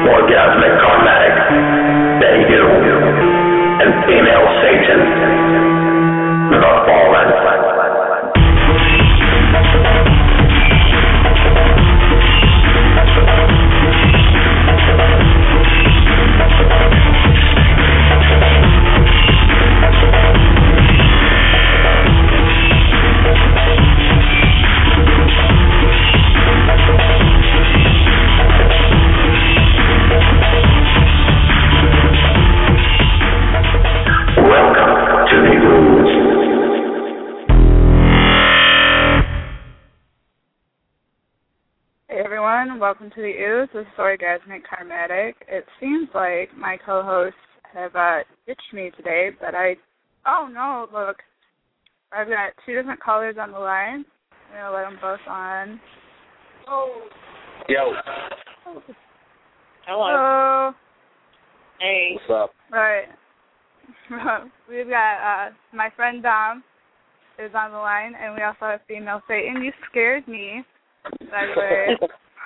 orgasmic karmatic, Betty Doom, and female Satan, the fallen. Welcome to the Ooze. This is Orgasmic Karmatic. It seems like my co-hosts have ditched me today, but oh no, look. I've got two different callers on the line. I'm going to let them both on. Oh. Yo. Hello. Hey. What's up? Right. We've got my friend Dom is on the line, and we also have female Satan. You scared me. By the way.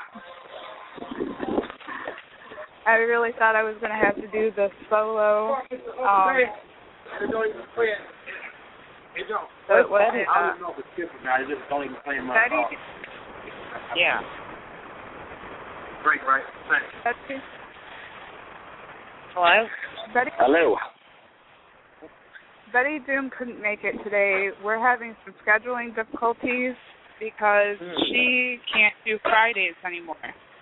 I really thought I was going to have to do the solo. Hey, Joe. But what? I don't know if it's different now. I just don't even play in my car. Yeah. Great, right? Thanks. Hello? Hello. Betty Doom couldn't make it today. We're having some scheduling difficulties because she can't do Fridays anymore.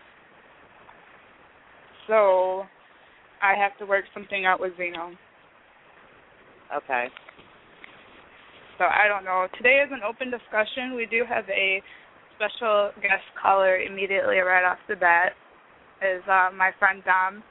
So I have to work something out with Zeno. Okay. So I don't know. Today is an open discussion. We do have a special guest caller immediately right off the bat, is my friend Dom.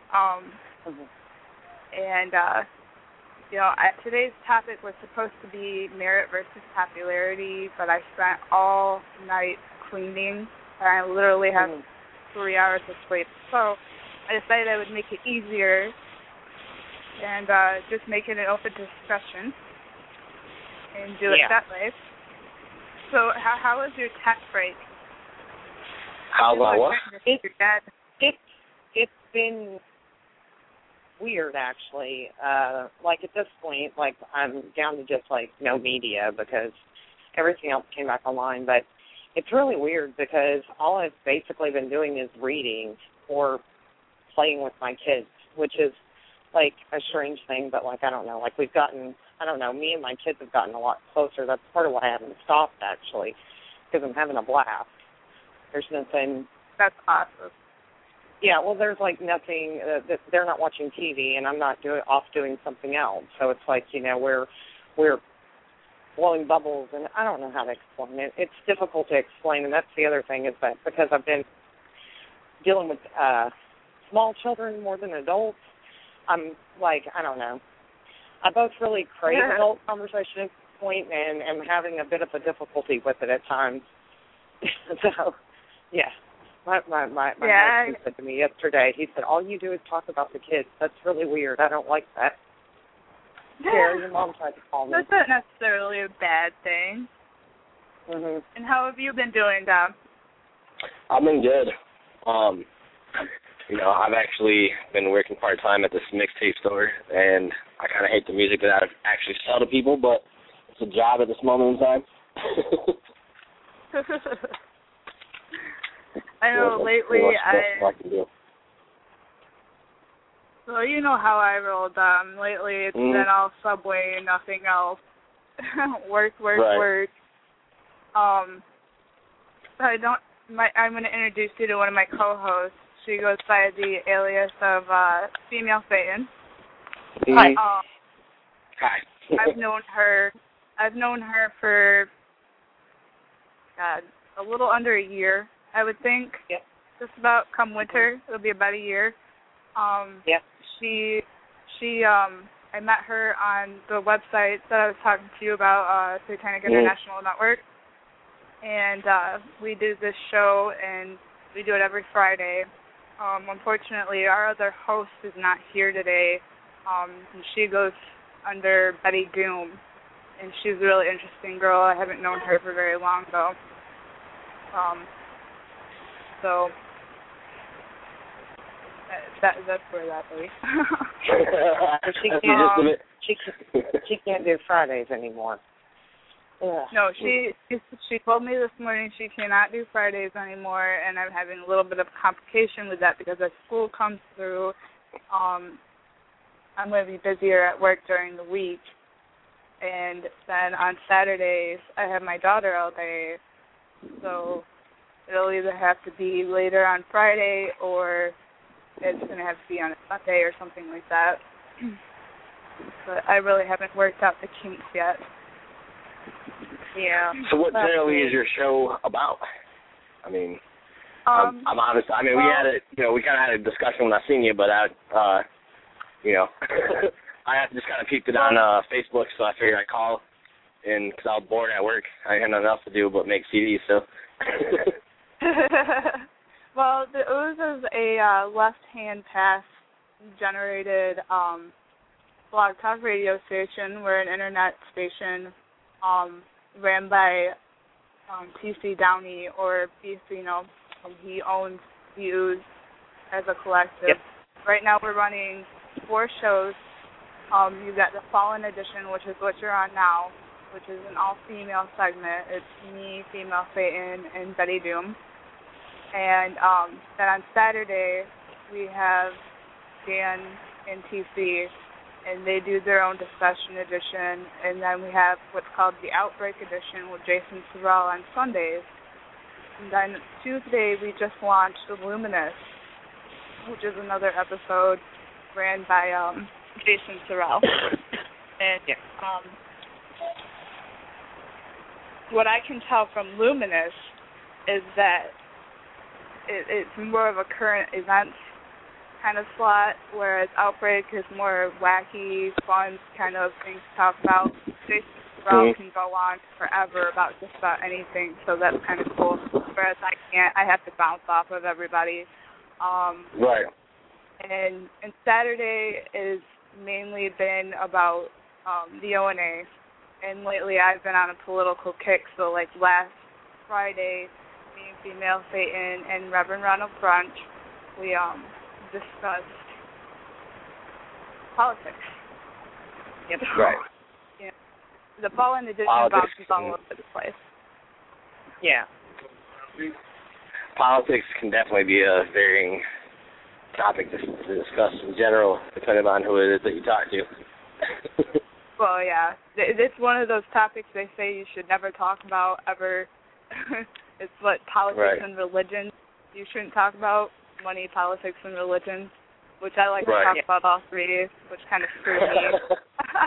And today's topic was supposed to be merit versus popularity, but I spent all night cleaning, and I literally have 3 hours of sleep. So I decided I would make it easier and just make it an open discussion and do it that way. So how was your tech break? How about what? It's been weird, actually. Like, at this point, like, I'm down to just, like, no media because everything else came back online. But it's really weird because all I've basically been doing is reading or playing with my kids, which is, like, a strange thing. But, like, I don't know. Like, we've gotten, I don't know, me and my kids have gotten a lot closer. That's part of why I haven't stopped, actually, because I'm having a blast. There's nothing. That's awesome. Yeah, well, there's, like, nothing, they're not watching TV, and I'm not off doing something else. So it's like, we're blowing bubbles, and I don't know how to explain it. It's difficult to explain, and that's the other thing is that because I've been dealing with small children more than adults, I'm, like, I don't know. I both really crave adult conversation at this point and am having a bit of a difficulty with it at times. So, yeah. My husband said to me yesterday, he said, all you do is talk about the kids. That's really weird. I don't like that. Sarah, your mom tried to call me. That's not necessarily a bad thing. Mm-hmm. And how have you been doing, Dom? I've been good. I've actually been working part-time at this mixtape store, and I kind of hate the music that I actually sell to people, but it's a job at this moment in time. I know lately Well, you know how I roll, Dom. Lately it's been all Subway and nothing else. work. I'm going to introduce you to one of my co-hosts. She goes by the alias of Female Satan. Hi. Hi. I've known her for a little under a year. I would think. Yep. Just about come winter, it'll be about a year. Yep. I met her on the website that I was talking to you about, Satanic International Network, and we do this show, and we do it every Friday. Unfortunately, our other host is not here today. And she goes under Betty Doom, and she's a really interesting girl. I haven't known her for very long, though. So That's where that is. She can't do Fridays anymore. Ugh. No, she told me this morning she cannot do Fridays anymore, and I'm having a little bit of complication with that because as school comes through, I'm going to be busier at work during the week, and then on Saturdays I have my daughter all day, so it'll either have to be later on Friday or it's going to have to be on a Sunday or something like that. But I really haven't worked out the kinks yet. Yeah. So what generally is your show about? I mean, I'm honest. I mean, we kind of had a discussion when I seen you, but I just kind of peeked it on Facebook, so I figured I'd call, and because I was bored at work, I had nothing else to do but make CDs. So. Well, the Ooze is a left-hand pass generated blog talk radio station. We're an internet station. Ran by TC Downey, or Bicino. He owns the Ooze as a collective. Yep. Right now we're running 4 shows. You've got the Fallen Edition, which is what you're on now, which is an all-female segment. It's me, Female Satan, and Betty Doom. And then on Saturday we have Dan and TC, and they do their own discussion edition, and then we have what's called the Outbreak edition with Jason Sorrell on Sundays. And then Tuesday we just launched The Luminous, which is another episode ran by Jason Sorrell. And what I can tell from Luminous is that it's more of a current events kind of slot, whereas Outbreak is more wacky, fun kind of things to talk about. Jason Sorrell can go on forever about just about anything, so that's kind of cool. Whereas I can't. I have to bounce off of everybody. Right. And Saturday is mainly been about the ONA, and lately I've been on a political kick. So like last Friday, me and Female Satan and Reverend Ronald Brunch, we discussed politics. Yep. Right. Yeah. The Fallen Edition bounces all over the place. Yeah. Politics can definitely be a varying topic to discuss in general, depending on who it is that you talk to. Well, yeah. It's one of those topics they say you should never talk about ever. It's what politics and religion you shouldn't talk about. Money, politics, and religion, which I like to talk about all three, which kind of screws me.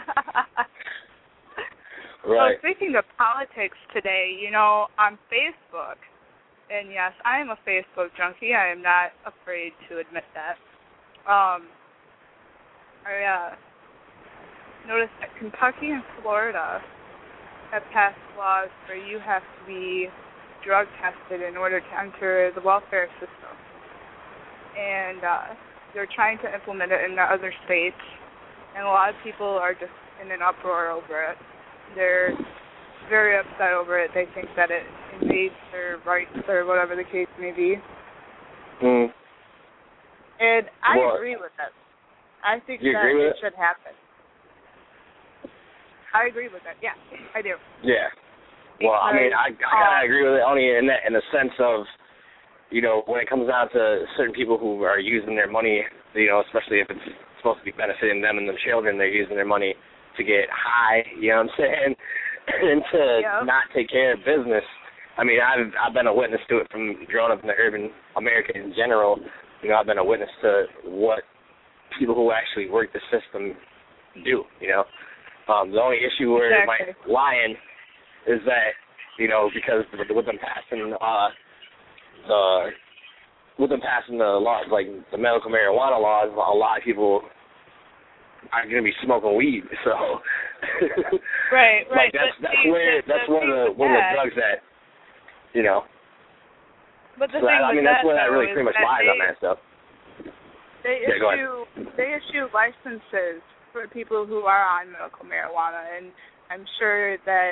Right. So speaking of politics today, on Facebook, and yes, I am a Facebook junkie. I am not afraid to admit that. I noticed that Kentucky and Florida have passed laws where you have to be drug tested in order to enter the welfare system. And they're trying to implement it in the other states, and a lot of people are just in an uproar over it. They're very upset over it. They think that it invades their rights or whatever the case may be. And I agree with it. I think that it should happen. I agree with it. Yeah, I do. Yeah. Well, I mean, I gotta agree with it only in the sense of, when it comes down to certain people who are using their money, especially if it's supposed to be benefiting them and the children, they're using their money to get high, you know what I'm saying, and to not take care of business. I mean, I've been a witness to it from growing up in the urban America in general. I've been a witness to what people who actually work the system do, The only issue where it might lie in is that, because with them passing the laws, like the medical marijuana laws, a lot of people are going to be smoking weed. So, right. Like that's one of the drugs that, But the so thing that's where that really pretty much lies on that stuff. They issue licenses for people who are on medical marijuana, and I'm sure that,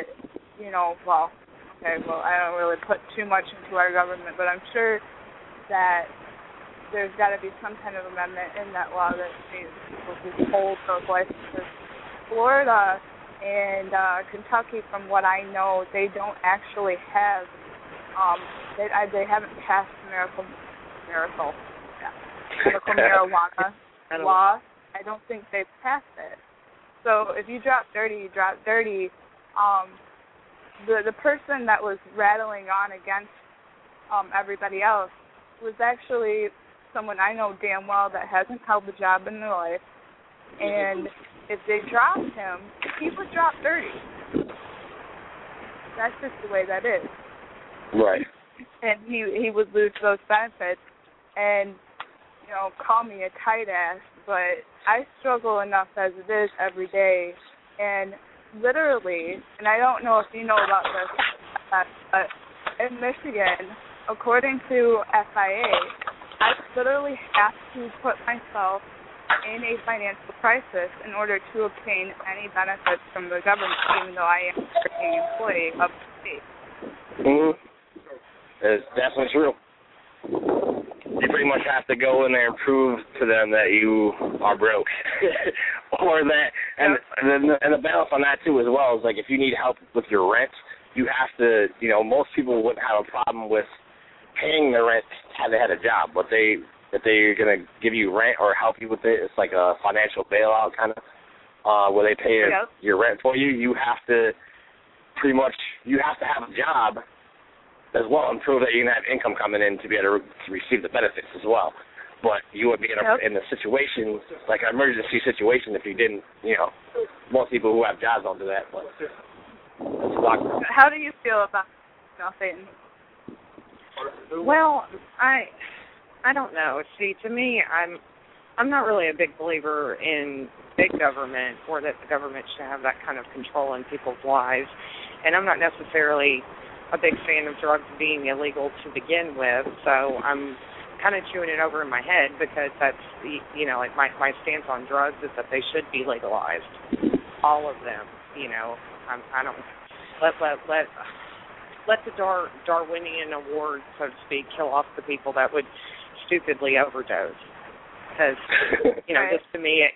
I don't really put too much into our government, but I'm sure that there's got to be some kind of amendment in that law that states people who hold those licenses. Florida and Kentucky, from what I know, they don't actually have, they haven't passed medical marijuana law. I don't think they've passed it. So if you drop dirty, you drop dirty. The person that was rattling on against everybody else was actually someone I know damn well that hasn't held a job in their life. And if they dropped him, he would drop dirty. That's just the way that is. Right. And he would lose those benefits and, you know, call me a tight ass, but I struggle enough as it is every day. And literally, and I don't know if you know about this, but in Michigan, according to FIA, I literally have to put myself in a financial crisis in order to obtain any benefits from the government, even though I am a working employee of the state. Mm-hmm. It's definitely true. You pretty much have to go in there and prove to them that you are broke, or that, and the balance on that too as well is like if you need help with your rent, you have to, you know, most people wouldn't have a problem with paying their rent had they had a job, but if they're gonna give you rent or help you with it, it's like a financial bailout kind of, where they pay your rent for you. You have to pretty much have a job as well and prove that you're going to have income coming in to be able to receive the benefits as well. But you would be in a situation, like an emergency situation, if you didn't, you know, most people who have jobs don't do that. But how do you feel about nothing? Well, I don't know. See, to me, I'm not really a big believer in big government or that the government should have that kind of control in people's lives. And I'm not necessarily a big fan of drugs being illegal to begin with, so I'm kind of chewing it over in my head because that's, you know, like my stance on drugs is that they should be legalized, all of them. You know, I don't let the Darwinian award, so to speak, kill off the people that would stupidly overdose. Because, you know, just to me,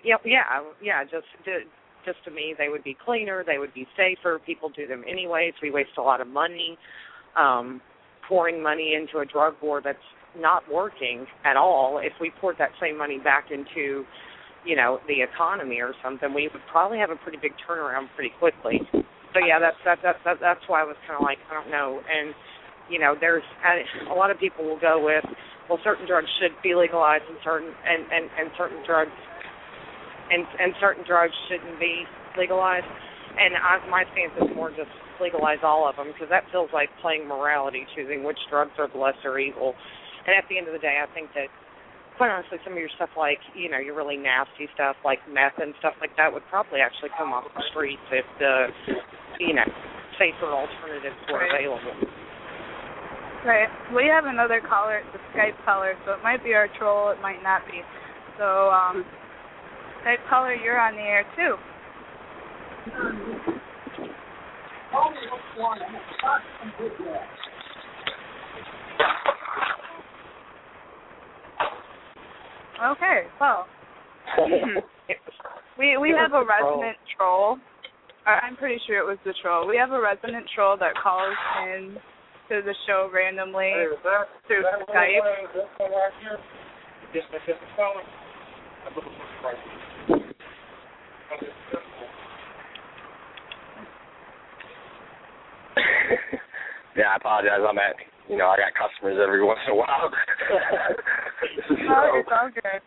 just to me, they would be cleaner, they would be safer. People do them anyways. We waste a lot of money pouring money into a drug war that's not working at all. If we poured that same money back into, you know, the economy or something, we would probably have a pretty big turnaround pretty quickly. So yeah, that's why I was kind of like, I don't know. And you know, there's a lot of people will go with, well, certain drugs should be legalized and certain drugs. And certain drugs shouldn't be legalized. And my stance is more just legalize all of them because that feels like playing morality, choosing which drugs are the lesser evil. And at the end of the day, I think that, quite honestly, some of your stuff like, you know, your really nasty stuff like meth and stuff like that would probably actually come off the streets if the, you know, safer alternatives were available. Right. We have another caller, the Skype caller, so it might be our troll, it might not be. So, Skype caller, you're on the air too. Okay, well, we have a resident troll. I'm pretty sure it was the troll. We have a resident troll that calls in to the show randomly through Skype. Yeah, I apologize. I got customers every once in a while. It's all good.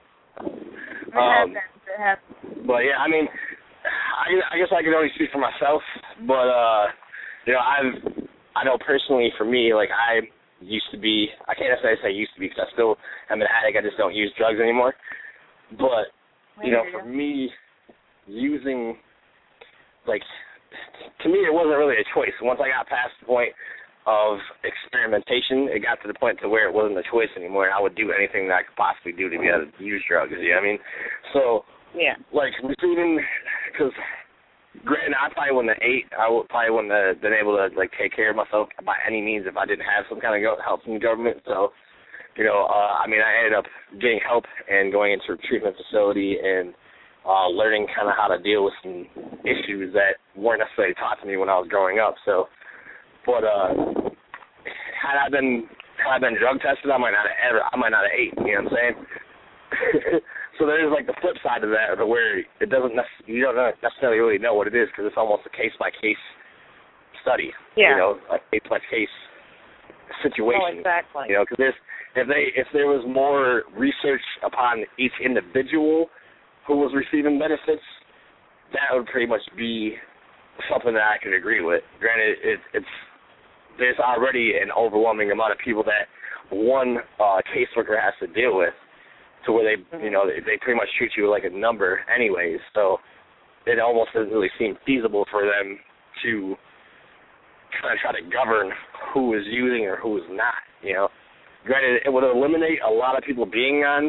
It happens. But yeah, I mean, I guess I can only speak for myself. But you know, I know personally for me, like I used to be. I can't necessarily say used to be because I still am an addict. I just don't use drugs anymore. But you know, for me, using, like, to me, it wasn't really a choice. Once I got past the point of experimentation, it got to the point to where it wasn't a choice anymore, and I would do anything that I could possibly do to be able to use drugs, you know what I mean? So, yeah, like, receiving, because granted, I probably wouldn't have ate, I probably wouldn't have been able to, like, take care of myself by any means if I didn't have some kind of help from the government, so I ended up getting help and going into a treatment facility and learning kind of how to deal with some issues that weren't necessarily taught to me when I was growing up. So, but had I been drug tested, I might not have ate. You know what I'm saying? So there's like the flip side of that, where you don't necessarily really know what it is, because it's almost a case by case study. Yeah. A case by case situation. Oh, exactly. Because if there was more research upon each individual who was receiving benefits, that would pretty much be something that I could agree with. Granted, there's already an overwhelming amount of people that one caseworker has to deal with, to where they they pretty much treat you like a number anyways. So it almost doesn't really seem feasible for them to kind of try to govern who is using or who is not. Granted, it would eliminate a lot of people being on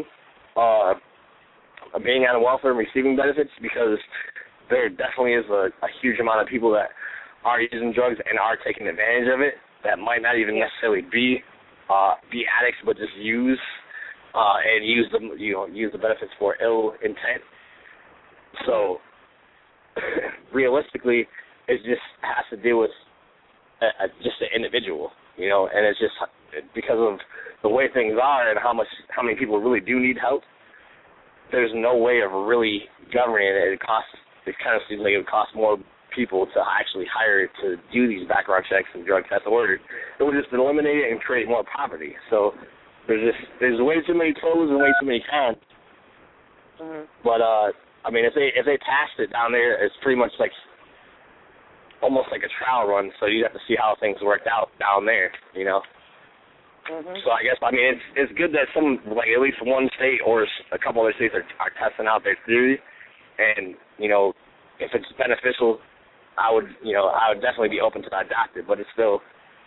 welfare and receiving benefits, because there definitely is a huge amount of people that are using drugs and are taking advantage of it, that might not even necessarily be addicts, but just use and use the benefits for ill intent. So realistically, it just has to deal with just the individual, and it's just because of the way things are and how many people really do need help. There's no way of really governing it. It kind of seems like it would cost more people to actually hire to do these background checks and drug tests, or it would just eliminate it and create more poverty. So there's way too many pros and way too many cons. Mm-hmm. But if they passed it down there, it's pretty much like almost like a trial run. So you have to see how things worked out down there. Mm-hmm. So I guess it's good that some, like at least one state or a couple other states are testing out their theory, and if it's beneficial, I would definitely be open to adopt it, but it's still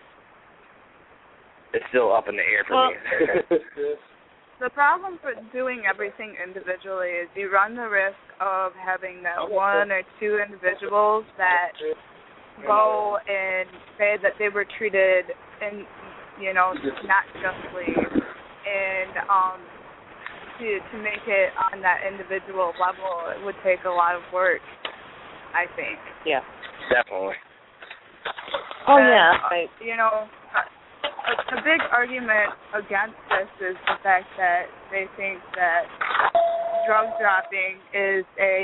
up in the air for me. The problem with doing everything individually is you run the risk of having that one or two individuals that go and say that they were treated not justly, and to make it on that individual level, it would take a lot of work, I think. Yeah. Definitely. Oh, yeah. A big argument against this is the fact that they think that drug dropping is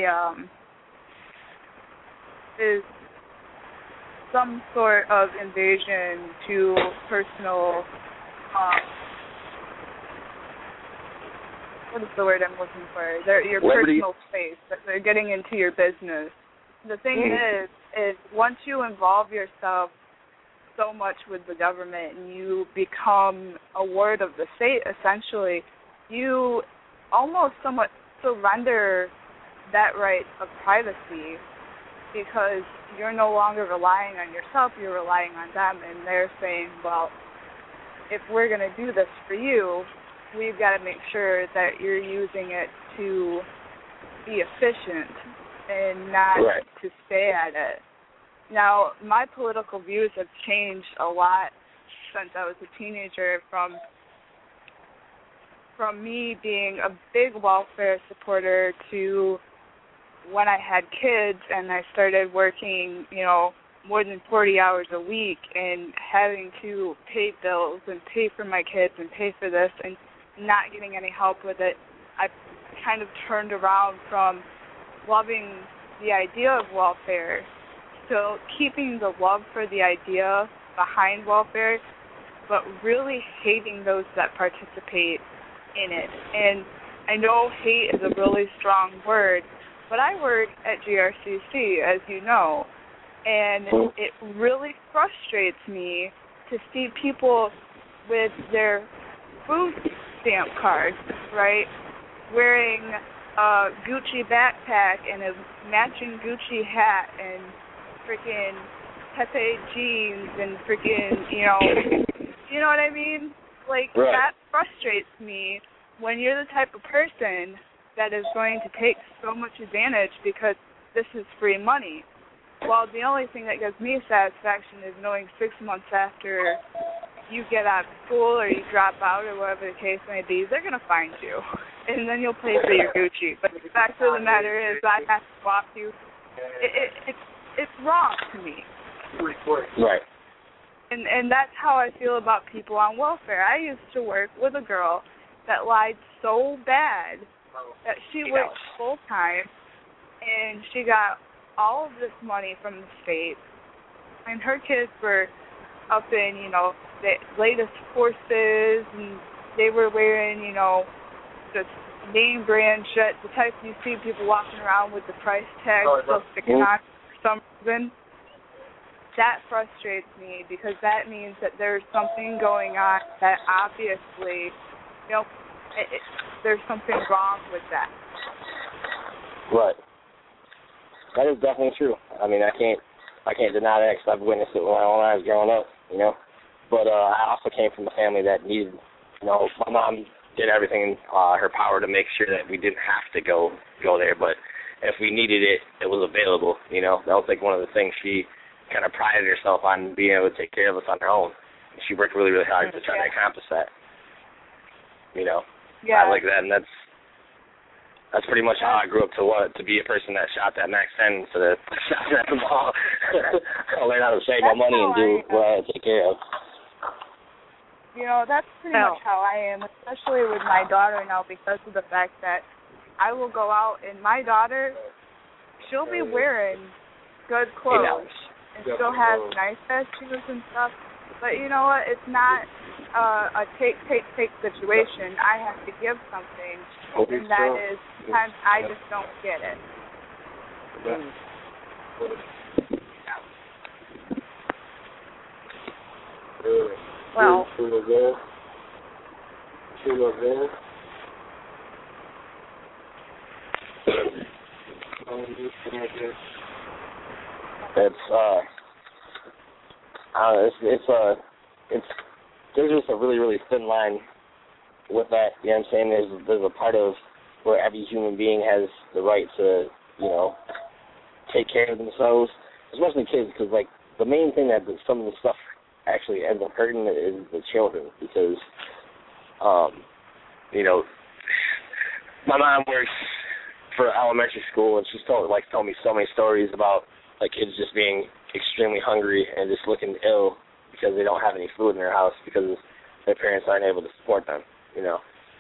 is some sort of invasion to personal, what is the word I'm looking for? Your liberty. Personal space. That they're getting into your business. The thing is once you involve yourself so much with the government and you become a ward of the state, essentially, you almost somewhat surrender that right of privacy, because you're no longer relying on yourself, you're relying on them, and they're saying, well, if we're going to do this for you, we've got to make sure that you're using it to be efficient and not to stay at it. Now, my political views have changed a lot since I was a teenager, from me being a big welfare supporter to when I had kids and I started working, more than 40 hours a week and having to pay bills and pay for my kids and pay for this and not getting any help with it. I kind of turned around from loving the idea of welfare, still keeping the love for the idea behind welfare, but really hating those that participate in it. And I know hate is a really strong word, but I work at GRCC, as you know, and it really frustrates me to see people with their food stamp cards, right, wearing a Gucci backpack and a matching Gucci hat and freaking Pepe jeans and freaking, you know what I mean? Like, that frustrates me when you're the type of person that is going to take so much advantage because this is free money. Well, the only thing that gives me satisfaction is knowing 6 months after you get out of school or you drop out or whatever the case may be, they're going to find you. And then you'll pay for your Gucci. But the fact of the matter is, I have to swap you. It's wrong to me. Right. And that's how I feel about people on welfare. I used to work with a girl that lied so bad that she worked full time, and she got all of this money from the state, and her kids were up in, you know, the latest Forces, and they were wearing, you know, just name brand shit, the type you see people walking around with the price tag still sticking on for some reason. That frustrates me because that means that there's something going on that obviously, you know, there's something wrong with that. Right. That is definitely true. I mean, I can't deny that because I've witnessed it when I was growing up, you know. But I also came from a family that needed, you know, my mom did everything in her power to make sure that we didn't have to go there. But if we needed it, it was available, you know. That was like one of the things she kind of prided herself on, being able to take care of us on her own. She worked really, really hard to try to accomplish that. You know, I like that, and that's pretty much how I grew up to be a person that shot that Max 10 instead of shot that ball. I learned how to save my money and do what I had to take care of. You know, that's pretty much how I am, especially with my daughter now, because of the fact that I will go out and my daughter, she'll be wearing good clothes and still has nice shoes and stuff. But you know what? It's not a take situation. I have to give something, and that is sometimes I just don't get it. Well, there's just a really, really thin line with that. You know what I'm saying? There's a part of where every human being has the right to, you know, take care of themselves, especially kids, because like the main thing that some of the stuff actually ends up hurting is the children, because, you know, my mom works for elementary school, and she's told me so many stories about like kids just being extremely hungry and just looking ill because they don't have any food in their house because their parents aren't able to support them, you know.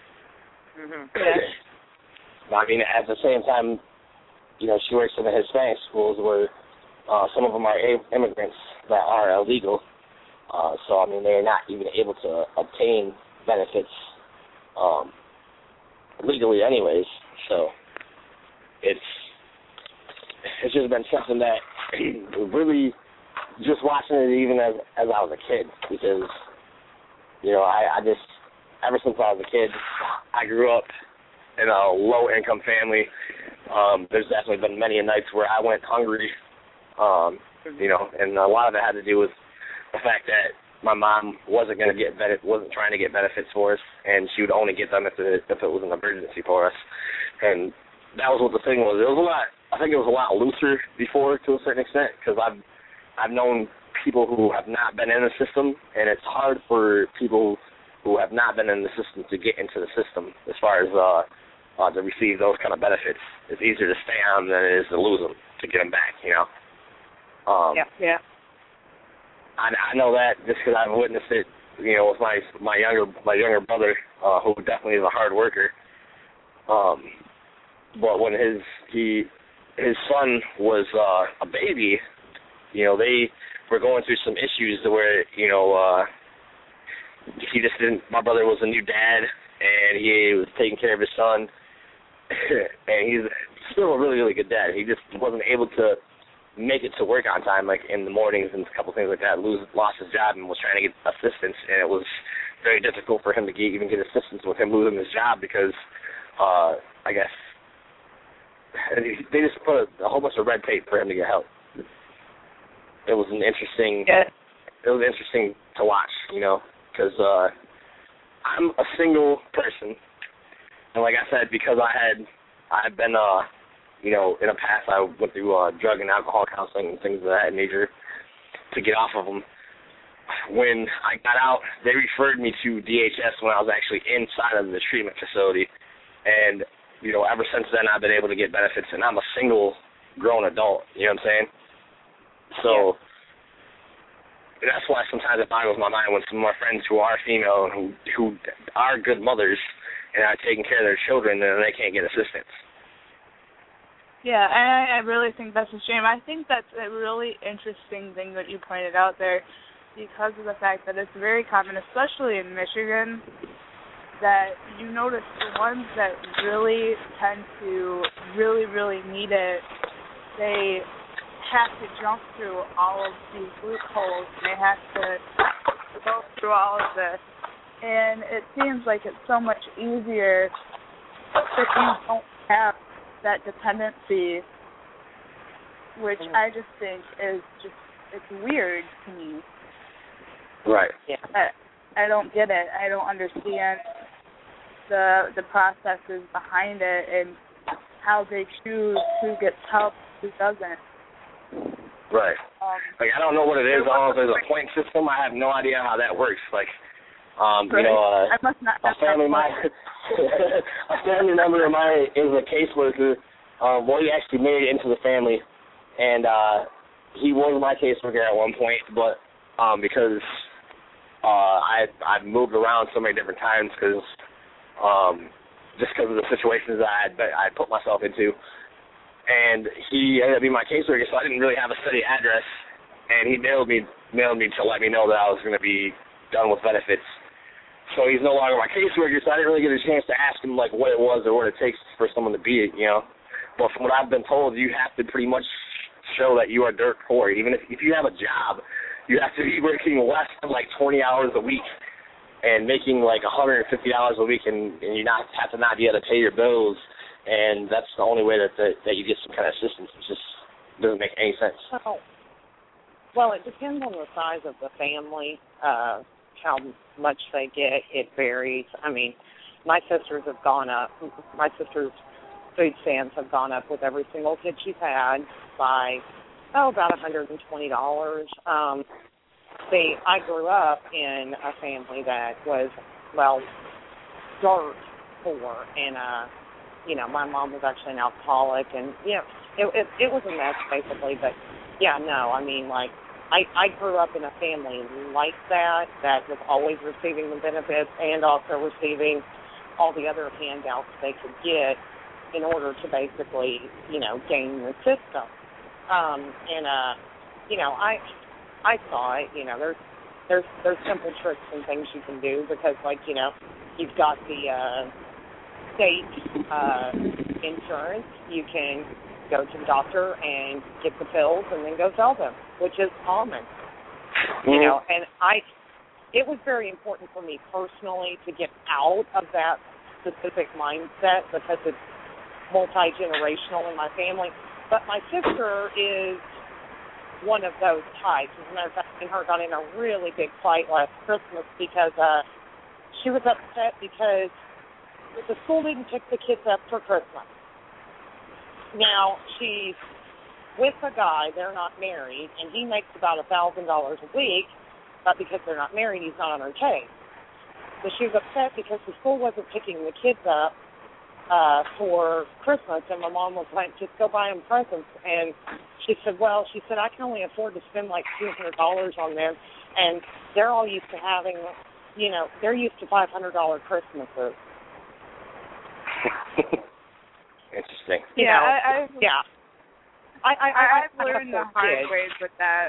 But, I mean, at the same time, you know, she works in the Hispanic schools where some of them are immigrants that are illegal. So, I mean, they're not even able to obtain benefits legally anyways. So it's just been something that really, just watching it even as I was a kid, because, you know, I just, ever since I was a kid, I grew up in a low-income family. There's definitely been many nights where I went hungry, you know, and a lot of it had to do with the fact that my mom wasn't trying to get benefits for us, and she would only get them if it was an emergency for us. And that was what the thing was. I think it was a lot looser before, to a certain extent, because I've known people who have not been in the system, and it's hard for people who have not been in the system to get into the system as far as to receive those kind of benefits. It's easier to stay on than it is to lose them, to get them back, you know. I know that just because I've witnessed it, you know, with my younger brother, who definitely is a hard worker. But when his son was a baby, you know, they were going through some issues to where, you know, he just didn't. My brother was a new dad, and he was taking care of his son, and he's still a really, really good dad. He just wasn't able to make it to work on time, like in the mornings and a couple things like that. Lost his job and was trying to get assistance, and it was very difficult for him to even get assistance with him losing his job because, I guess, they just put a whole bunch of red tape for him to get help. It was interesting to watch, you know, because I'm a single person, and like I said, because I've been you know, in the past I went through drug and alcohol counseling and things of that nature to get off of them. when I got out, they referred me to DHS when I was actually inside of the treatment facility. And, you know, ever since then I've been able to get benefits, and I'm a single grown adult, you know what I'm saying? So that's why sometimes it boggles my mind when some of my friends who are female and who are good mothers and are taking care of their children, and they can't get assistance. Yeah, I really think that's a shame. I think that's a really interesting thing that you pointed out there, because of the fact that it's very common, especially in Michigan, that you notice the ones that really tend to really, really need it, they have to jump through all of these loopholes, and they have to go through all of this. And it seems like it's so much easier if you don't have that dependency, which I just think is it's weird to me. Right. Yeah. I don't get it. I don't understand the processes behind it and how they choose who gets help, who doesn't. Right. Like, I don't know what it is. I don't know if there's a point system. I have no idea how that works. Like, you know, I must not a family member of mine is a caseworker. Well, he actually married into the family, and he was my caseworker at one point, but because I've moved around so many different times just because of the situations that I put myself into. And he ended up being my caseworker, so I didn't really have a steady address. And he mailed me to let me know that I was going to be done with benefits. So he's no longer my caseworker, so I didn't really get a chance to ask him like what it was or what it takes for someone to be it, you know. But from what I've been told, you have to pretty much show that you are dirt poor. Even if you have a job, you have to be working less than like 20 hours a week and making like $150 a week, and you have to not be able to pay your bills. And that's the only way that you get some kind of assistance. It just doesn't make any sense. Well, it depends on the size of the family, how much they get. It varies. I mean, my sisters have gone up. My sister's food stamps have gone up with every single kid she's had by, about $120. I grew up in a family that was, dirt poor, and you know, my mom was actually an alcoholic, and, you know, it was a mess, basically. But, yeah, no, I mean, like, I grew up in a family like that was always receiving the benefits and also receiving all the other handouts they could get in order to basically, you know, gain the system. You know, I saw it. You know, there's simple tricks and things you can do because, like, you know, you've got the state insurance. You can go to the doctor and get the pills and then go sell them, which is common. Mm-hmm. You know, and it was very important for me personally to get out of that specific mindset because it's multi-generational in my family. But my sister is one of those types. As a matter of fact, me and her got in a really big fight last Christmas because she was upset because the school didn't pick the kids up for Christmas. Now, she's with a guy, they're not married, and he makes about $1,000 a week, but because they're not married, he's not on her case. So she was upset because the school wasn't picking the kids up for Christmas, and my mom was like, just go buy them presents. And she said, I can only afford to spend like $200 on them, and they're all used to having, you know, they're used to $500 Christmases. Interesting. Yeah, I've learned the hard way with that.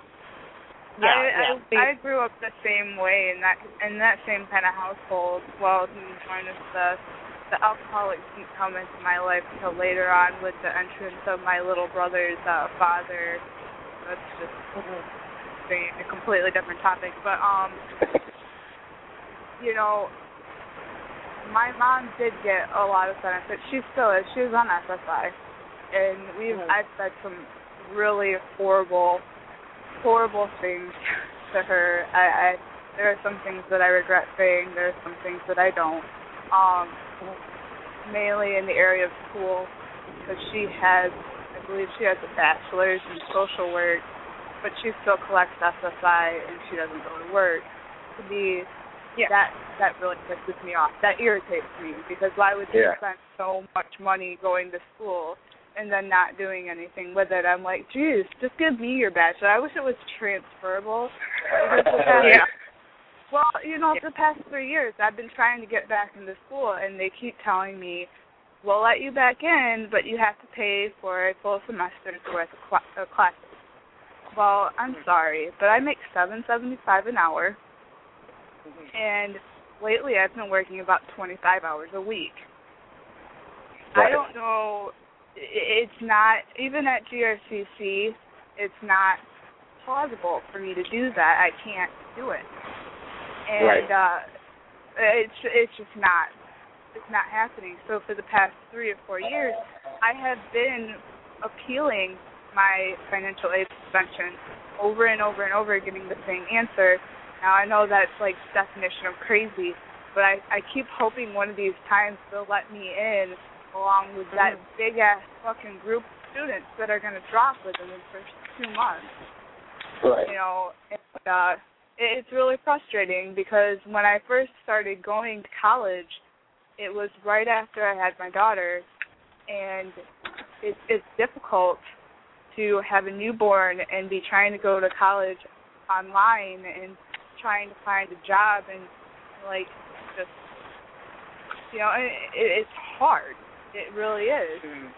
I grew up the same way in that same kind of household. Well, minus the alcoholics didn't come into my life until later on with the entrance of my little brother's father. That's just a completely different topic. But you know, my mom did get a lot of benefits. She still is. She was on SSI. And I've said some really horrible things to her. There are some things that I regret saying. There are some things that I don't. Mainly in the area of school, because I believe she has a bachelor's in social work. but she still collects SSI and she doesn't go to work. To me, that really pisses me off. That irritates me, because why would you spend so much money going to school and then not doing anything with it? I'm like, geez, just give me your bachelor. I wish it was transferable. Well, the past 3 years, I've been trying to get back into school, and they keep telling me, we'll let you back in, but you have to pay for a full semester's worth of classes. Well, I'm sorry, but I make $7.75 an hour, and lately I've been working about 25 hours a week. Right. I don't know, it's not, even at GRCC, it's not plausible for me to do that. I can't do it. And it's just not. It's not happening. So for the past 3 or 4 years, I have been appealing my financial aid suspension over and over and over, getting the same answer. Now, I know that's like definition of crazy, but I keep hoping one of these times they'll let me in along with that big-ass fucking group of students that are going to drop within the first 2 months. Right. And, it's really frustrating, because when I first started going to college, it was right after I had my daughter, and it's difficult to have a newborn and be trying to go to college online and trying to find a job, and just it's hard. It really is.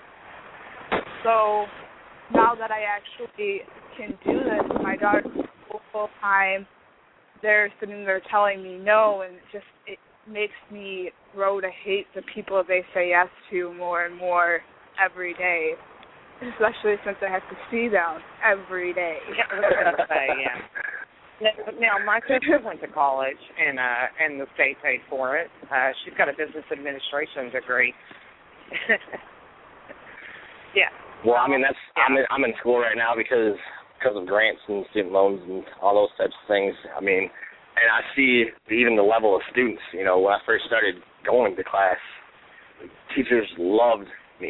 So now that I actually can do this, my daughter's full time, they're sitting there telling me no, and it makes me grow to hate the people they say yes to more and more every day, especially since I have to see them every day. Now, my sister went to college, and the state paid for it. She's got a business administration degree. Well, I mean, I'm in school right now because of grants and student loans and all those types of things. I mean, and I see even the level of students. When I first started going to class, teachers loved me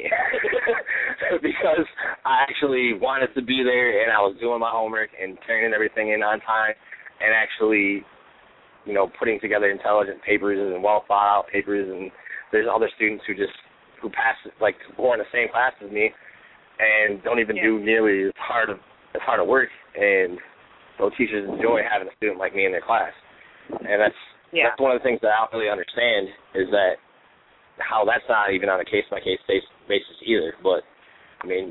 because I actually wanted to be there, and I was doing my homework and turning everything in on time, and actually, putting together intelligent papers and well thought out papers. And there's other students who pass, who are in the same class as me, and don't even do nearly as hard of work, and those teachers enjoy having a student like me in their class. And that's one of the things that I don't really understand, is that how that's not even on a case-by-case basis either. But, I mean,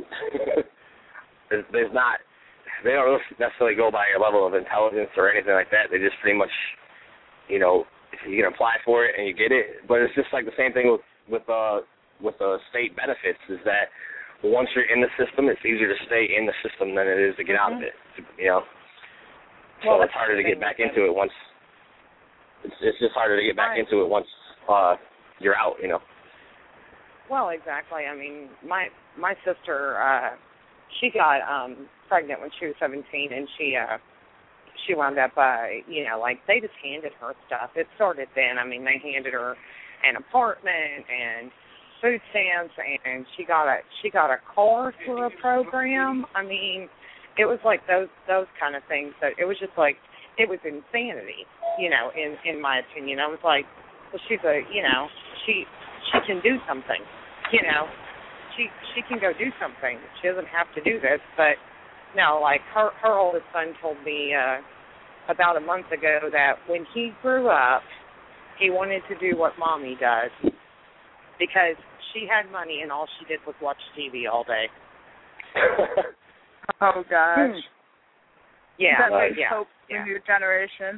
there's not, they don't necessarily go by your level of intelligence or anything like that. They just pretty much, you can apply for it and you get it. But it's just like the same thing with the state benefits, is that once you're in the system, it's easier to stay in the system than it is to get out of it. So it's harder to get back into it once. It's just harder to get back into it once you're out. Well, exactly. I mean, my sister, she got pregnant when she was 17, and she wound up, they just handed her stuff. It started then. I mean, they handed her an apartment and food stamps, and she got a car through a program. I mean, it was like those kind of things. That it was just like, it was insanity, in my opinion. I was like, well, she's she can do something, she can go do something. She doesn't have to do this. But no, like her oldest son told me about a month ago that when he grew up, he wanted to do what Mommy does, because she had money and all she did was watch TV all day. Oh, gosh. Yeah. That makes hope for new generation.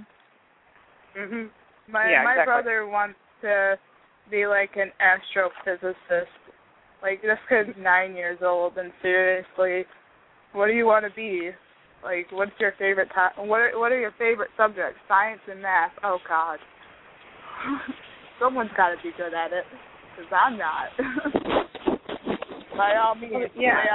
My brother wants to be like an astrophysicist. Like, this kid's 9 years old, and seriously, what do you want to be? Like, what's your favorite what are your favorite subjects? Science and math. Oh, God. Someone's got to be good at it, because I'm not. By all means,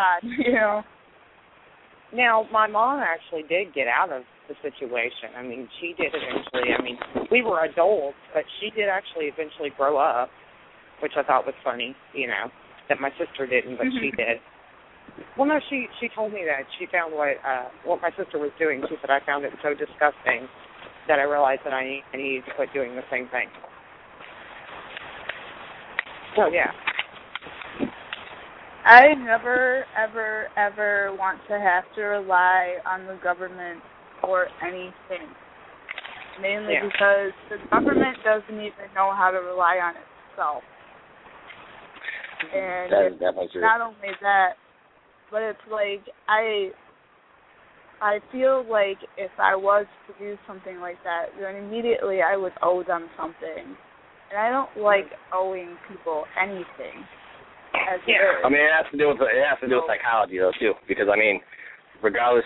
Now, my mom actually did get out of the situation. I mean, she did eventually. I mean, we were adults, but she did actually eventually grow up, which I thought was funny, that my sister didn't, but she did. Well, no, she told me that. She found what my sister was doing. She said, I found it so disgusting that I realized that I needed to quit doing the same thing. So, yeah. I never, ever, ever want to have to rely on the government for anything. Mainly because the government doesn't even know how to rely on itself. And that is definitely true. Not only that, but it's like I feel like if I was to do something like that, then immediately I would owe them something. And I don't like owing people anything. I mean, it has to do with psychology though too, because I mean, regardless,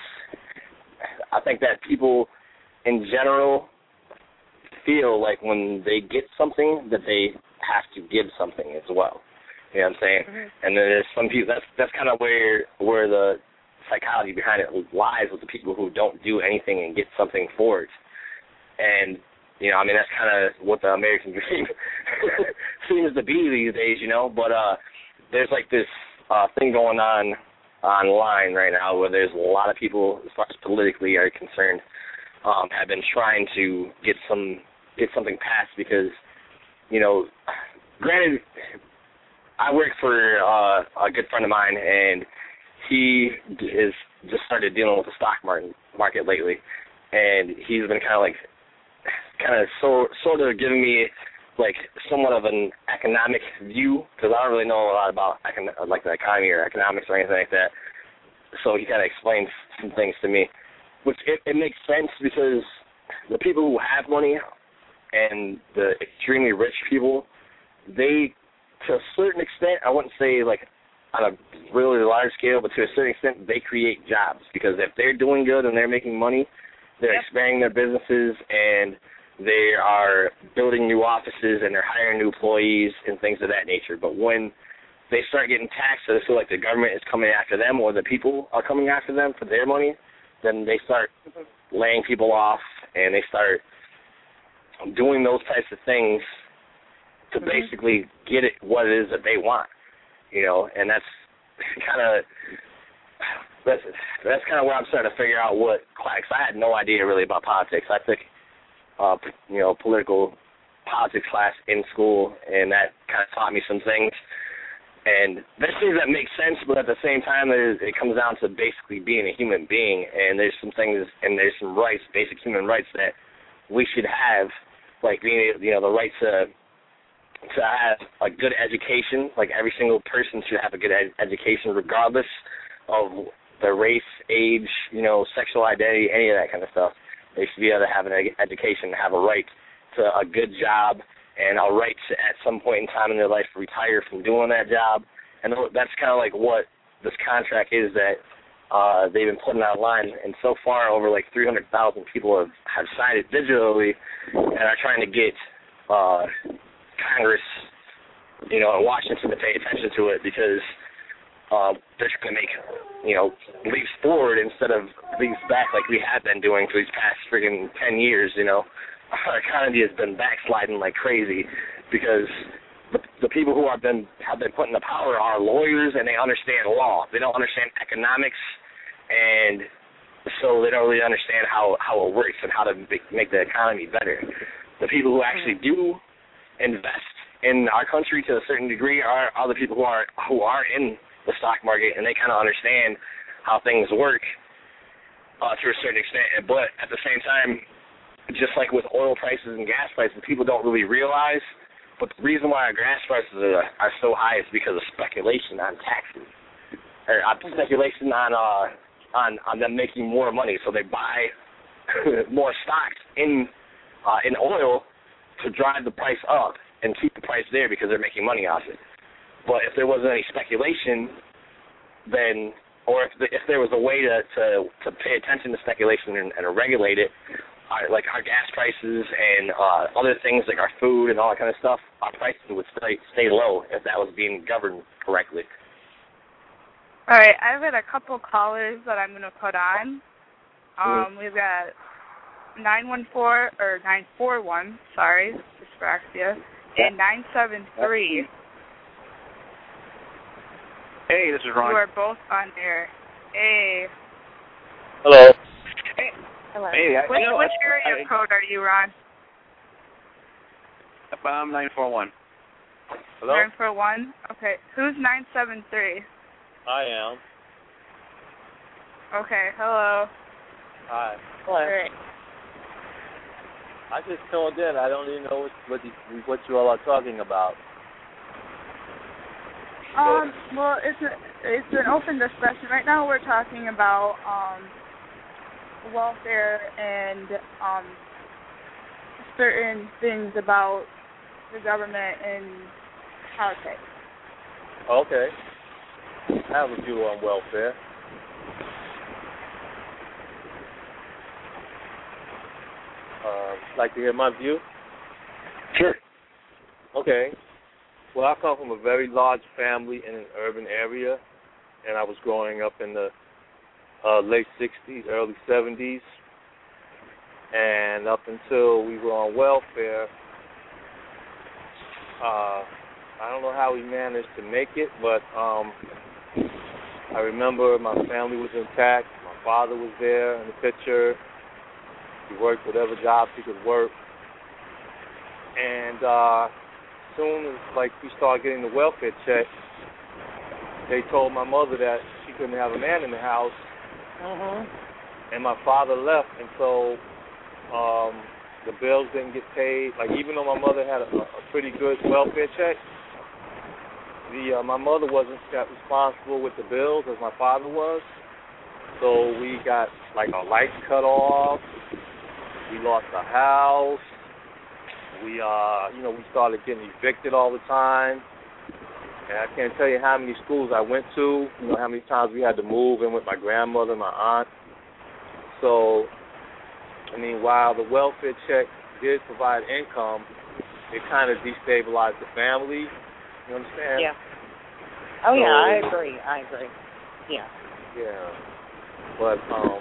I think that people in general feel like when they get something that they have to give something as well. You know what I'm saying? Mm-hmm. And then there's some people that's kind of where the psychology behind it lies, with the people who don't do anything and get something for it. And you know, I mean, that's kind of what the American dream seems to be these days, you know. But there's like this thing going on online right now where there's a lot of people, as far as politically are concerned, have been trying to get something passed because, you know, granted, I work for a good friend of mine, and he is just started dealing with the stock market lately, and he's been kind of sort of giving me like somewhat of an economic view, because I don't really know a lot about like the economy or economics or anything like that. So he kind of explains some things to me, which it makes sense, because the people who have money and the extremely rich people, they, to a certain extent, I wouldn't say like on a really large scale, but to a certain extent, they create jobs, because if they're doing good and they're making money, they're expanding their businesses, and they are building new offices, and they're hiring new employees and things of that nature. But when they start getting taxed, so they feel like the government is coming after them, or the people are coming after them for their money, then they start laying people off, and they start doing those types of things to basically get it what it is that they want, you know. And that's kind of where I'm starting to figure out what class. I had no idea really about politics. I took political politics class in school, and that kind of taught me some things. And there's things that make sense, but at the same time, it comes down to basically being a human being, and there's some things, and there's some rights, basic human rights that we should have, like being, you know, the right to have a good education. Like every single person should have a good education, regardless of their race, age, you know, sexual identity, any of that kind of stuff. They should be able to have an education, have a right to a good job, and a right to, at some point in time in their life, retire from doing that job. And that's kind of like what this contract is that they've been putting online. And so far, over like 300,000 people have signed it digitally and are trying to get Congress, you know, in Washington to pay attention to it, because they're trying to make, you know, leaps forward instead of leaps back like we have been doing for these past friggin' 10 years, you know. Our economy has been backsliding like crazy because the people who have been put in the power are lawyers, and they understand law. They don't understand economics, and so they don't really understand how it works and how to make the economy better. The people who actually do invest in our country to a certain degree are the people who are in the stock market, and they kind of understand how things work to a certain extent. But at the same time, just like with oil prices and gas prices, people don't really realize, but the reason why our gas prices are so high is because of speculation on taxes, or speculation on them making more money. So they buy more stocks in oil to drive the price up and keep the price there because they're making money off it. But if there wasn't any speculation, then, or if there was a way to pay attention to speculation and regulate it, like our gas prices and other things like our food and all that kind of stuff, our prices would stay low if that was being governed correctly. All right, I've got a couple callers that I'm going to put on. We've got 941, sorry, dyspraxia, and 973. Hey, this is Ron. You are both on air. Hey. Hello. Hey. Hello. Hey, Which area code are you, Ron? 941. Hello. 941? Okay. Who's 973? I am. Okay, hello. Hi. Hello. Great. I just tuned in. I don't even know what you all are talking about. Well, it's an open discussion. Right now we're talking about welfare and certain things about the government and politics. Okay. I have a view on welfare. Like to hear my view? Sure. Okay. Well, I come from a very large family in an urban area, and I was growing up in the late 60s, early 70s, and up until we were on welfare, I don't know how we managed to make it, but I remember my family was intact. My father was there in the picture. He worked whatever jobs he could work. And soon as we started getting the welfare check, they told my mother that she couldn't have a man in the house. And my father left, and so the bills didn't get paid. Even though my mother had a pretty good welfare check, my mother wasn't that responsible with the bills as my father was. So we got our lights cut off. We lost the house. We we started getting evicted all the time. And I can't tell you how many schools I went to, how many times we had to move in with my grandmother and my aunt. So, while the welfare check did provide income, it kind of destabilized the family. You understand? Yeah. Oh, so, yeah, I agree. Yeah. Yeah. But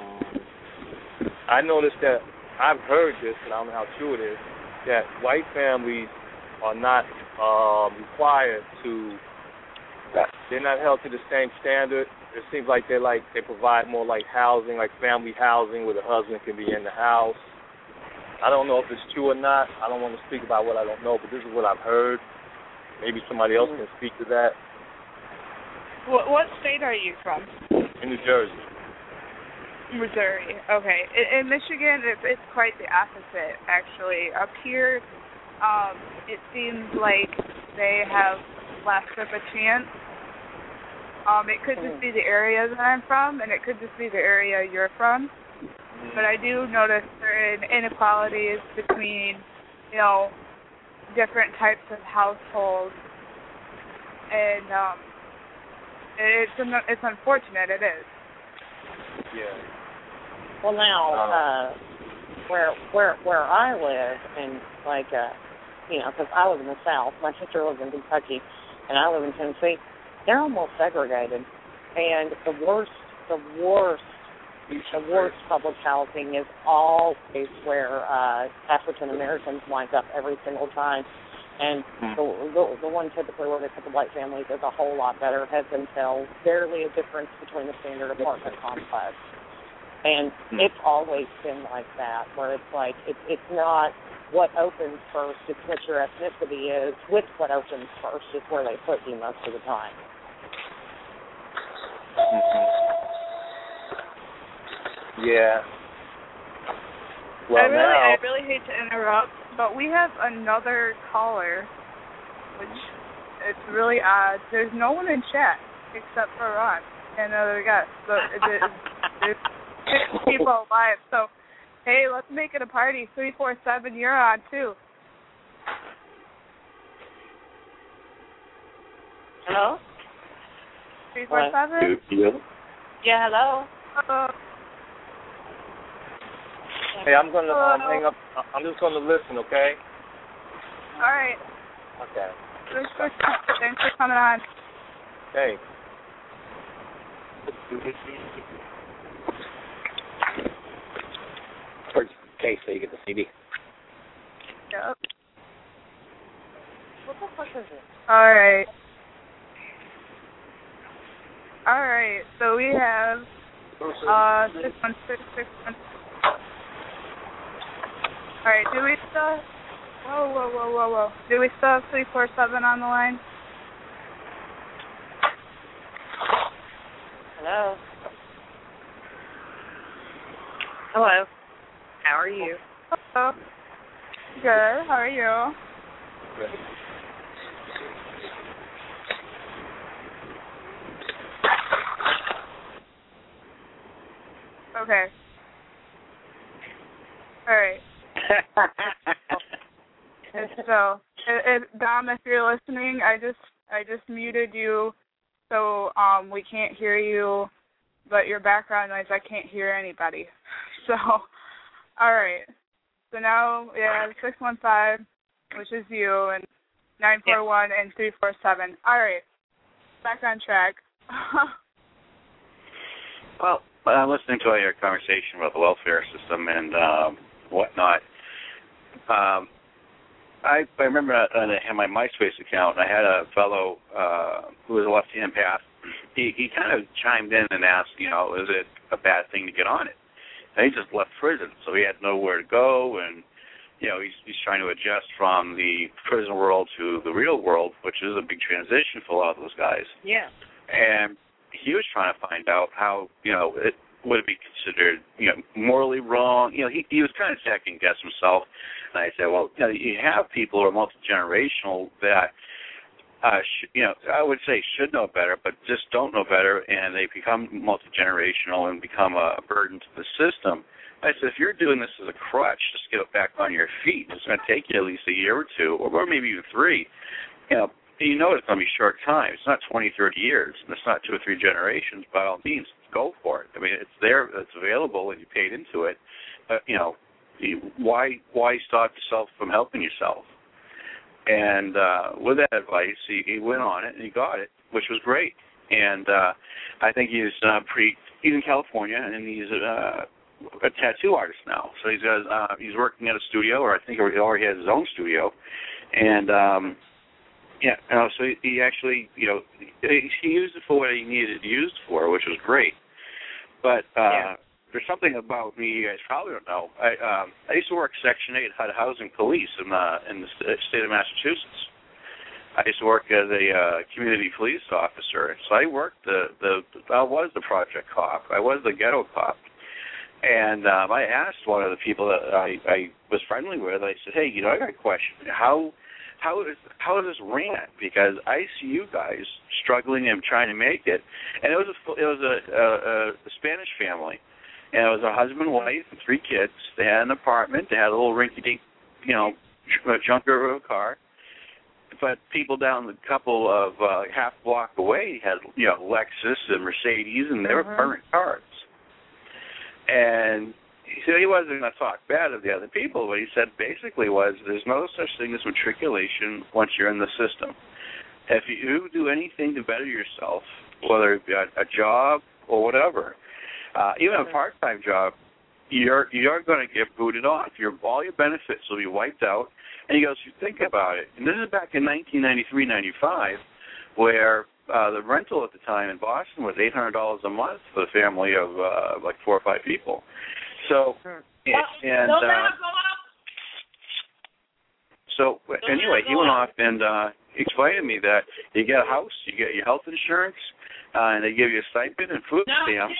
I noticed that, I've heard this, and I don't know how true it is, that white families are not required to, they're not held to the same standard. It seems like they provide more housing, family housing, where the husband can be in the house. I don't know if it's true or not. I don't want to speak about what I don't know, but this is what I've heard. Maybe somebody else can speak to that. What state are you from? In New Jersey. Missouri. Okay. In Michigan, it's quite the opposite, actually. Up here, it seems like they have less of a chance. It could just be the area that I'm from, and it could just be the area you're from. But I do notice certain inequalities between, different types of households, and it's unfortunate. It is. Yeah. Well, now, where I live, and because I live in the South, my sister lives in Kentucky, and I live in Tennessee. They're almost segregated, and the worst public housing is always where African Americans wind up every single time. And the one typically where they put the white families is a whole lot better, has themselves barely a difference between the standard apartment complex. And it's always been like that, where it's not what opens first, it's what your ethnicity is. With what opens first is where they put you most of the time. Yeah. Well, I really hate to interrupt, but we have another caller, which it's really odd. There's no one in chat except for Ron and another guest. So there's 6 people live. So, hey, let's make it a party. 347, you're on too. Hello? 347? Yeah, hello. Hey, I'm going to hang up. I'm just going to listen, okay? All right. Okay. Thanks for coming on. Hey. First case, so you get the CD. Yep. What the fuck is it? All right. All right, so we have 61661. All right, do we still? Whoa. Do we still have 347 on the line? Hello. Hello. How are you? Hello. Good. How are you? Good. Okay. All right. So, Dom, if you're listening, I just muted you, so we can't hear you, but your background noise, I can't hear anybody. So, all right. So now we have 615, which is you, and 941 and 347. All right. Back on track. Well, I'm listening to your conversation about the welfare system and whatnot. I remember in my MySpace account, I had a fellow who was a left-hand path. He kind of chimed in and asked, is it a bad thing to get on it? And he just left prison, so he had nowhere to go, and he's trying to adjust from the prison world to the real world, which is a big transition for a lot of those guys. Yeah. And he was trying to find out how, it would it be considered, morally wrong. He was kind of second guess himself. And I said, well, you have people who are multi-generational that, I would say should know better, but just don't know better, and they become multi-generational and become a burden to the system. I said, if you're doing this as a crutch, just get back on your feet. It's going to take you at least a year or two, or maybe even 3. You know it's going to be short time. It's not 20, 30 years. And it's not 2 or 3 generations. By all means, go for it. I mean, it's there. It's available, and you paid into it. But, why stop yourself from helping yourself? And with that advice, he went on it, and he got it, which was great. And I think he's in California, and he's a tattoo artist now. So he's working at a studio, or I think he already has his own studio. And so he actually, he used it for what he needed it used for, which was great. But there's something about me you guys probably don't know. I used to work Section 8 HUD Housing Police in the state of Massachusetts. I used to work as a community police officer. So I worked I was the project cop. I was the ghetto cop. And I asked one of the people that I was friendly with, I said, hey, I got a question. How is this ran? Because I see you guys struggling and trying to make it. And it was a Spanish family. And it was a husband, wife, and 3 kids. They had an apartment. They had a little rinky-dink, junker of a car. But people down the couple of half block away had, Lexus and Mercedes, and they were current cars. And he said he wasn't going to talk bad of the other people, but he said basically there's no such thing as matriculation once you're in the system. If you do anything to better yourself, whether it be a job or whatever, even a part-time job, you're going to get booted off. All your benefits will be wiped out. And he goes, you think about it. And this is back in 1993-95, where the rental at the time in Boston was $800 a month for the family of like 4 or 5 people. So, so anyway, he went off and explained to me that you get a house, you get your health insurance, and they give you a stipend and food stamps.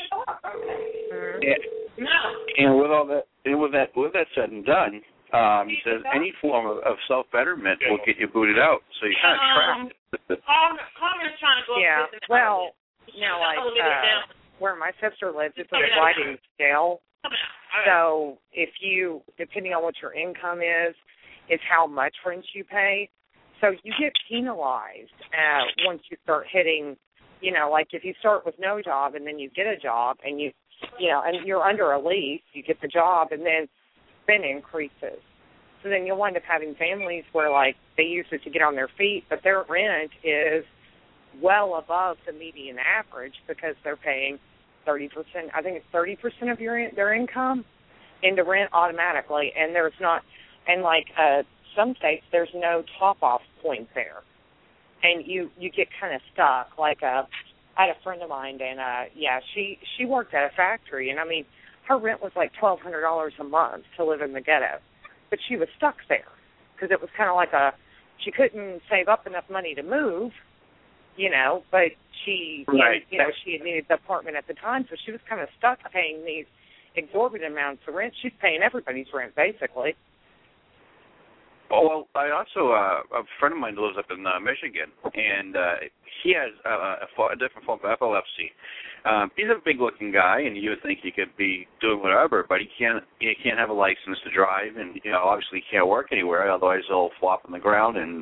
And with all that, with that said and done, he says any form of self-betterment will get you booted out. So you kind of trapped. Yeah. Well, where my sister lives, it's a sliding scale. So if you, depending on what your income is how much rent you pay. So you get penalized once you start hitting, like if you start with no job and then you get a job and and you're under a lease, you get the job and then spend increases. So then you'll wind up having families where, like, they use it to get on their feet, but their rent is well above the median average because they're paying 30%, I think it's 30% of their income into rent automatically, and there's not, and like some states, there's no top-off point there. And you get kind of stuck, like I had a friend of mine, and she worked at a factory, and I mean, her rent was like $1,200 a month to live in the ghetto, but she was stuck there because it was kind of like she couldn't save up enough money to move, but she, she had needed the apartment at the time, so she was kind of stuck paying these exorbitant amounts of rent. She's paying everybody's rent, basically. Oh, well, I also, a friend of mine lives up in Michigan, and he has a different form of epilepsy. He's a big-looking guy, and you would think he could be doing whatever, but he can't have a license to drive, and, obviously he can't work anywhere, otherwise he'll flop on the ground and,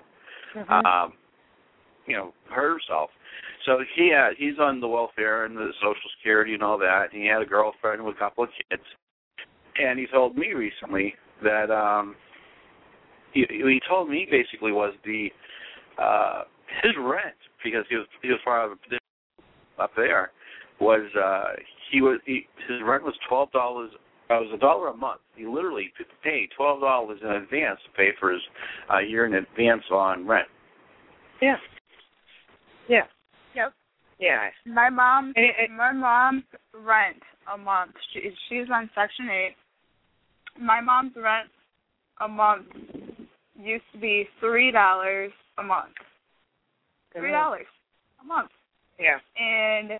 hurt himself. So he's on the welfare and the Social Security and all that, and he had a girlfriend with a couple of kids, and he told me recently that, he told me basically was his rent, because he was far up there, was his rent was $12. It was $1 a month. He literally paid $12 in advance to pay for his year in advance on rent. Yeah. Yeah. Yep. Yeah. My mom's rent a month. She's on Section 8. My mom's rent a month used to be $3 a month. $3 a month. Yeah. And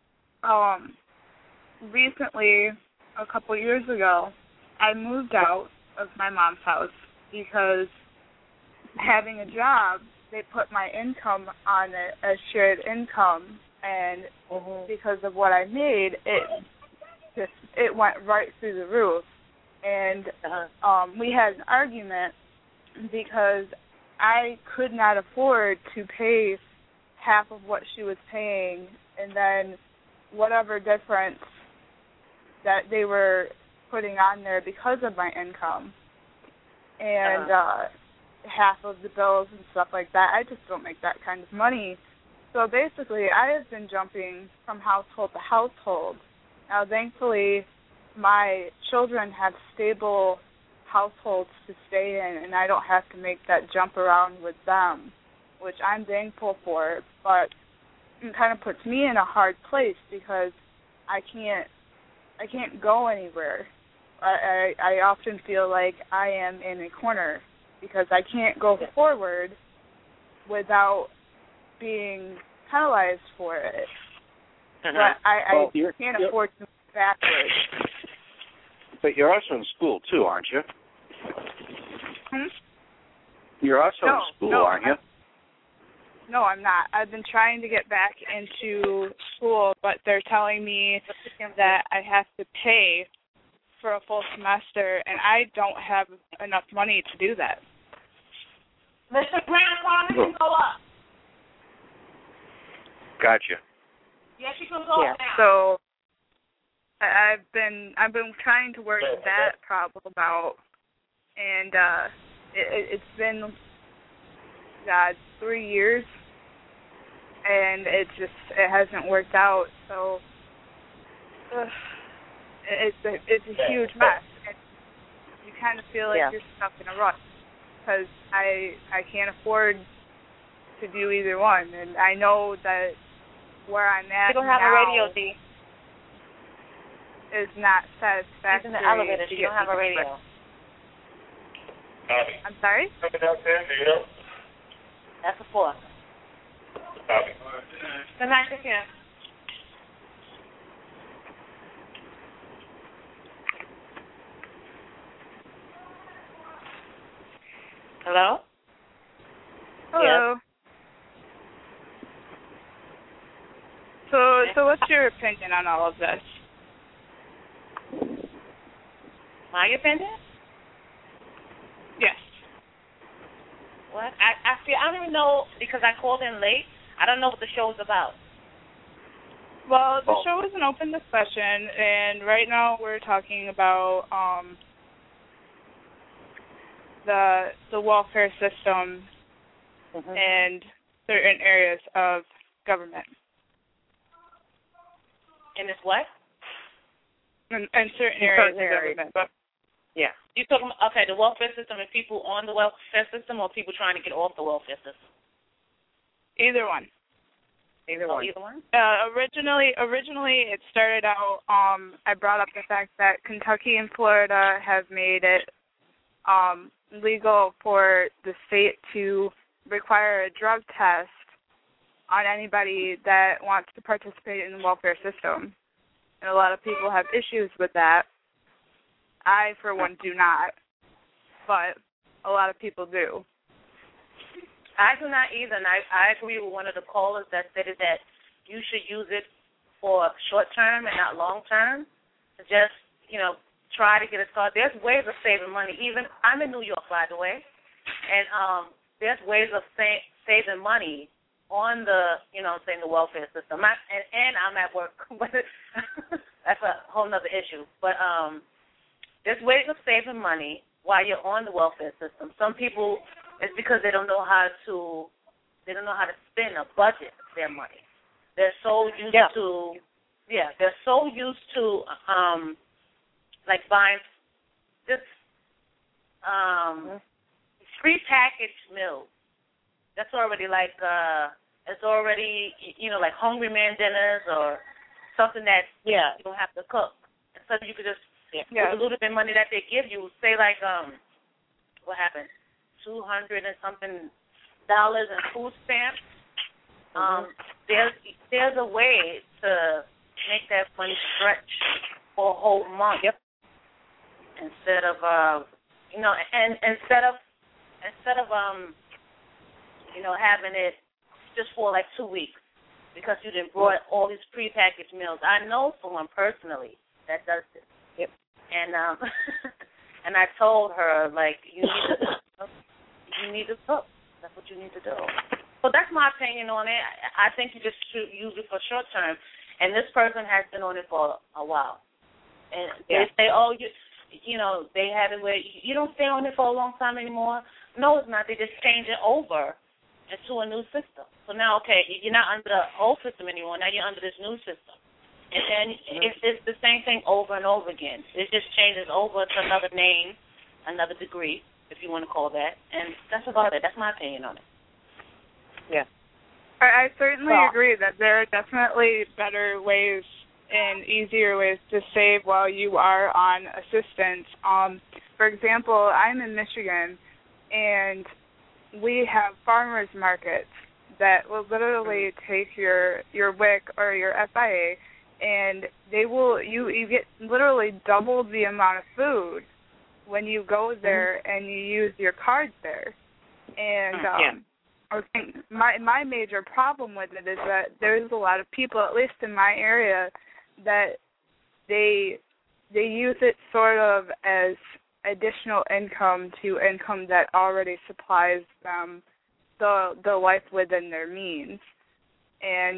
recently, a couple years ago, I moved out of my mom's house because having a job, they put my income on a shared income, and because of what I made, it went right through the roof. And we had an argument because I could not afford to pay half of what she was paying, and then whatever difference that they were putting on there because of my income, and half of the bills and stuff like that. I just don't make that kind of money. So basically, I have been jumping from household to household. Now, thankfully, my children have stable households to stay in, and I don't have to make that jump around with them, which I'm thankful for, but it kind of puts me in a hard place because I can't go anywhere. I often feel like I am in a corner because I can't go forward without being penalized for it. But I can't afford to move backwards. But you're also in school, too, aren't you? You're also in school, aren't you? No, I'm not. I've been trying to get back into school, but they're telling me that I have to pay for a full semester, and I don't have enough money to do that. Mr. Grandpa, you can go up. Gotcha. Yes, you can go up now. So I've been trying to work that problem out, and it's been 3 years, and it hasn't worked out. So it's a huge mess, and you kind of feel like you're stuck in a rut because I can't afford to do either one, and I know that where I'm at you don't have now a radio, D. is not satisfactory. She's in the elevator. She don't have a radio. I'm sorry? Something else there, do you know? That's a 4. Copy. Good night, again. Hello? Hello. So what's your opinion on all of this? My opinion? Yes. What? I don't even know because I called in late. I don't know what the show is about. Well, the show is an open discussion, and right now we're talking about the welfare system and certain areas of government. And it's what? In certain areas of government. But yeah. You're talking about, the welfare system and people on the welfare system or people trying to get off the welfare system? Either one. Either one. Either one? Originally, it started out. I brought up the fact that Kentucky and Florida have made it legal for the state to require a drug test on anybody that wants to participate in the welfare system. And a lot of people have issues with that. I, for one, do not, but a lot of people do. I do not either, and I agree with one of the callers that stated that you should use it for short term and not long term. Just, try to get it started. There's ways of saving money. Even I'm in New York, by the way, and there's ways of saving money on the, the welfare system. And I'm at work, but that's a whole other issue. But there's ways of saving money while you're on the welfare system. Some people, it's because they don't know how to spend or budget their money. They're so used to like buying just prepackaged meals. That's already like it's already like Hungry Man dinners or something that you don't have to cook. So you could just with a little bit of money that they give you, say like what happened, $200 and something in food stamps. There's a way to make that money stretch for a whole month. Yep. Instead of instead of having it just for like 2 weeks because you done brought all these prepackaged meals. I know someone personally that does this. Yep. And and I told her like you need to cook. That's what you need to do. So that's my opinion on it. I think you just should use it for short term. And this person has been on it for a while. And they say, they have it where you don't stay on it for a long time anymore. No, it's not. They just change it over into a new system. So now, you're not under the old system anymore. Now you're under this new system. And then it's the same thing over and over again. It just changes over to another name, another degree, if you want to call that. And that's about it. That's my opinion on it. Yeah. I certainly agree that there are definitely better ways and easier ways to save while you are on assistance. For example, I'm in Michigan, and we have farmers markets that will literally take your WIC or your FIA, and they will you get literally double the amount of food when you go there and you use your card there. And I think my major problem with it is that there's a lot of people, at least in my area, that they use it sort of as additional income to income that already supplies them the life within their means. And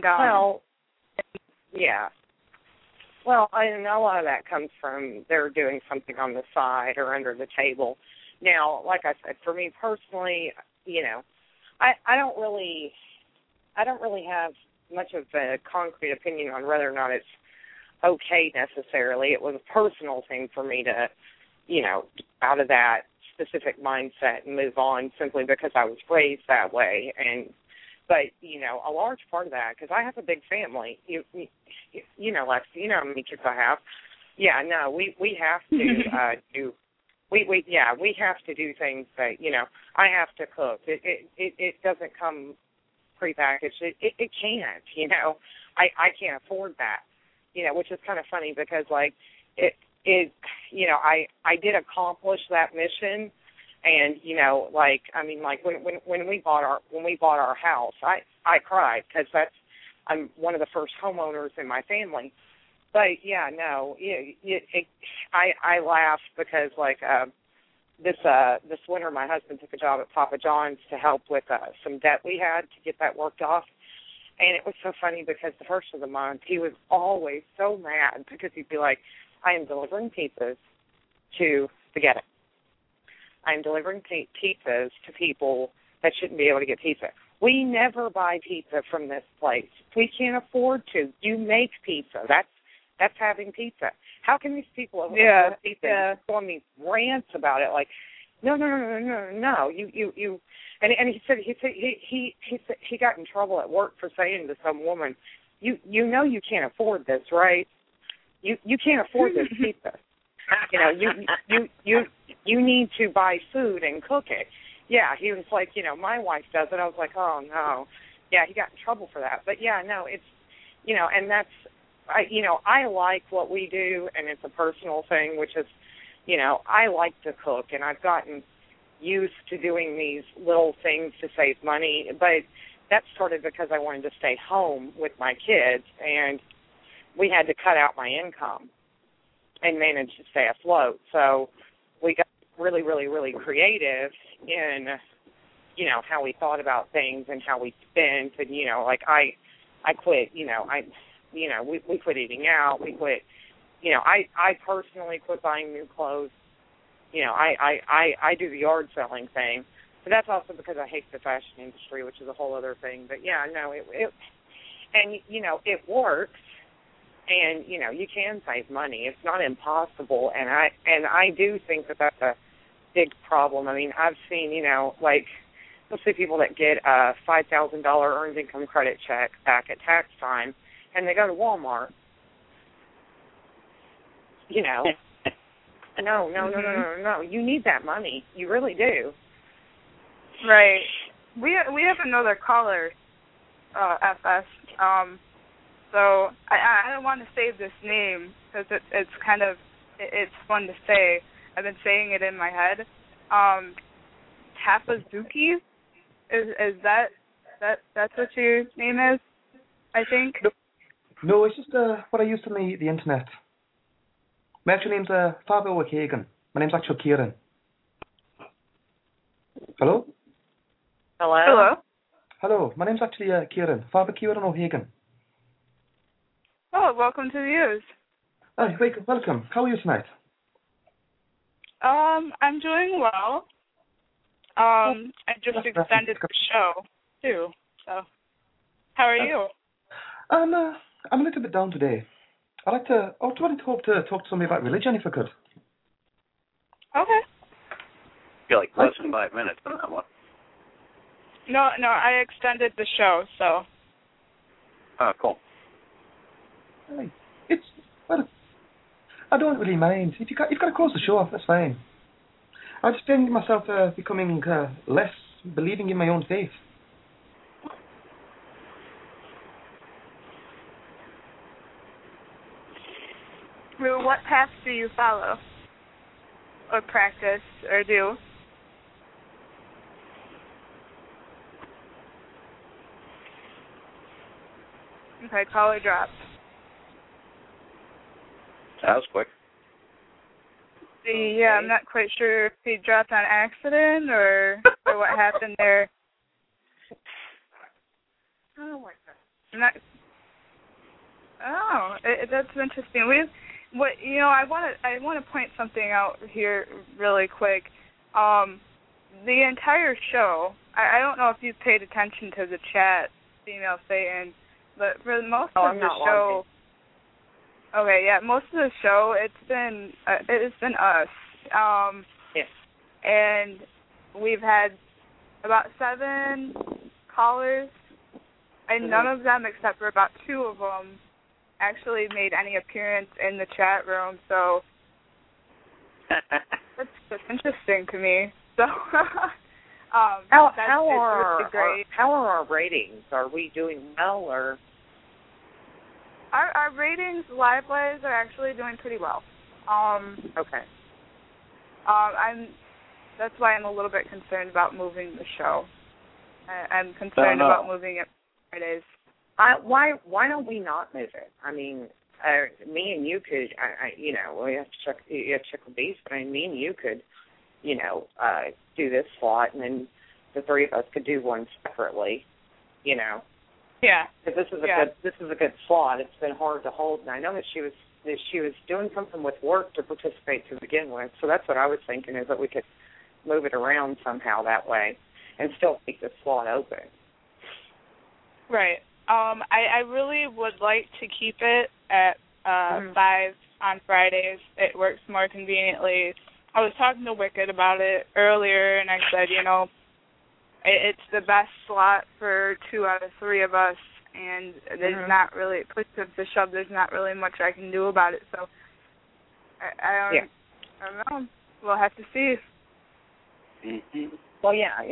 Well, I know a lot of that comes from they're doing something on the side or under the table. Now, like I said, for me personally, I don't really have much of a concrete opinion on whether or not it's okay necessarily. It was a personal thing for me to, out of that specific mindset and move on simply because I was raised that way. But a large part of that, because I have a big family, Lexi, how many kids I have. Yeah, no, we have to do. We have to do things that, I have to cook. It doesn't come prepackaged. It can't, I can't afford that, which is kind of funny because, like, I did accomplish that mission. And, when we bought our house, I cried because I'm one of the first homeowners in my family. But I laughed because this winter my husband took a job at Papa John's to help with some debt we had to get that worked off, and it was so funny because the first of the month he was always so mad because he'd be like, "I am delivering pizzas to the ghetto. I am delivering pizzas to people that shouldn't be able to get pizza. We never buy pizza from this place. We can't afford to. You make pizza. That's having pizza. How can these people afford pizza?" He's going these rants about it, like, No. You and he said he got in trouble at work for saying to some woman, you know you can't afford this, right? You can't afford this, keep this. You know, you need to buy food and cook it. Yeah, he was like, you know, my wife does it. I was like, oh no. Yeah, he got in trouble for that. But yeah, no, it's, you know, and that's, I like what we do, and it's a personal thing, which is, you know, I like to cook, and I've gotten used to doing these little things to save money, but that started because I wanted to stay home with my kids, and we had to cut out my income and manage to stay afloat. So we got really, really, really creative in, you know, how we thought about things and how we spent, and, you know, like I quit, we quit eating out, we quit, you know, I personally quit buying new clothes. You know, I do the yard selling thing, but that's also because I hate the fashion industry, which is a whole other thing. But yeah, no, it and you know, it works, and you know, you can save money. It's not impossible, and I do think that that's a big problem. I mean, I've seen, you know, like, you'll see people that get a $5,000 earned income credit check back at tax time, and they go to Walmart. You know, no. You need that money. You really do. Right. We have another caller, FS. So I don't want to save this name because it's kind of it's fun to say. I've been saying it in my head. Tapazuki, is that's what your name is? I think. No, it's just what I use on the internet. My actual name's Fabio O'Hagan. My name's actually Kieran. Hello? Hello, my name's actually Kieran. Fabio Kieran O'Hagan. Oh, welcome to the news. Hi, welcome. How are you tonight? I'm doing well. I just extended the show, too. So, how are you? I'm a little bit down today. I'd like to talk to somebody about religion, if I could. Okay. You're like less than 5 minutes on that one. No, I extended the show, so. Oh, cool. I don't really mind. If you've got to close the show off, that's fine. I just find myself becoming less believing in my own faith. Well, what path do you follow, or practice, or do? Okay, caller dropped. That was quick. Yeah, I'm not quite sure if he dropped on accident or what happened there. Oh my God. That's interesting. I want to point something out here really quick. The entire show, I don't know if you've paid attention to the chat, Female Satan, but for most of the show. Okay, yeah, most of the show it's been us. Yes. And we've had about 7 callers, and none of them, except for about 2 of them, actually made any appearance in the chat room. So that's interesting to me. So how are our ratings? Are we doing well, or? Our ratings live-wise are actually doing pretty well. Okay. That's why I'm a little bit concerned about moving the show. I'm concerned about moving it Fridays. Why don't we not move it? I mean, me and you could, we have to check with these, but I mean, me and you could, do this slot, and then the 3 of us could do one separately, Yeah. Because this is a good slot. It's been hard to hold, and I know that she was doing something with work to participate to begin with. So that's what I was thinking, is that we could move it around somehow that way, and still keep the slot open. Right. I really would like to keep it at 5 on Fridays. It works more conveniently. I was talking to Wicked about it earlier, and I said, it's the best slot for 2 out of 3 of us, and there's not really, push comes to shove, there's not really much I can do about it. So I don't know. We'll have to see. Mm-hmm. Well,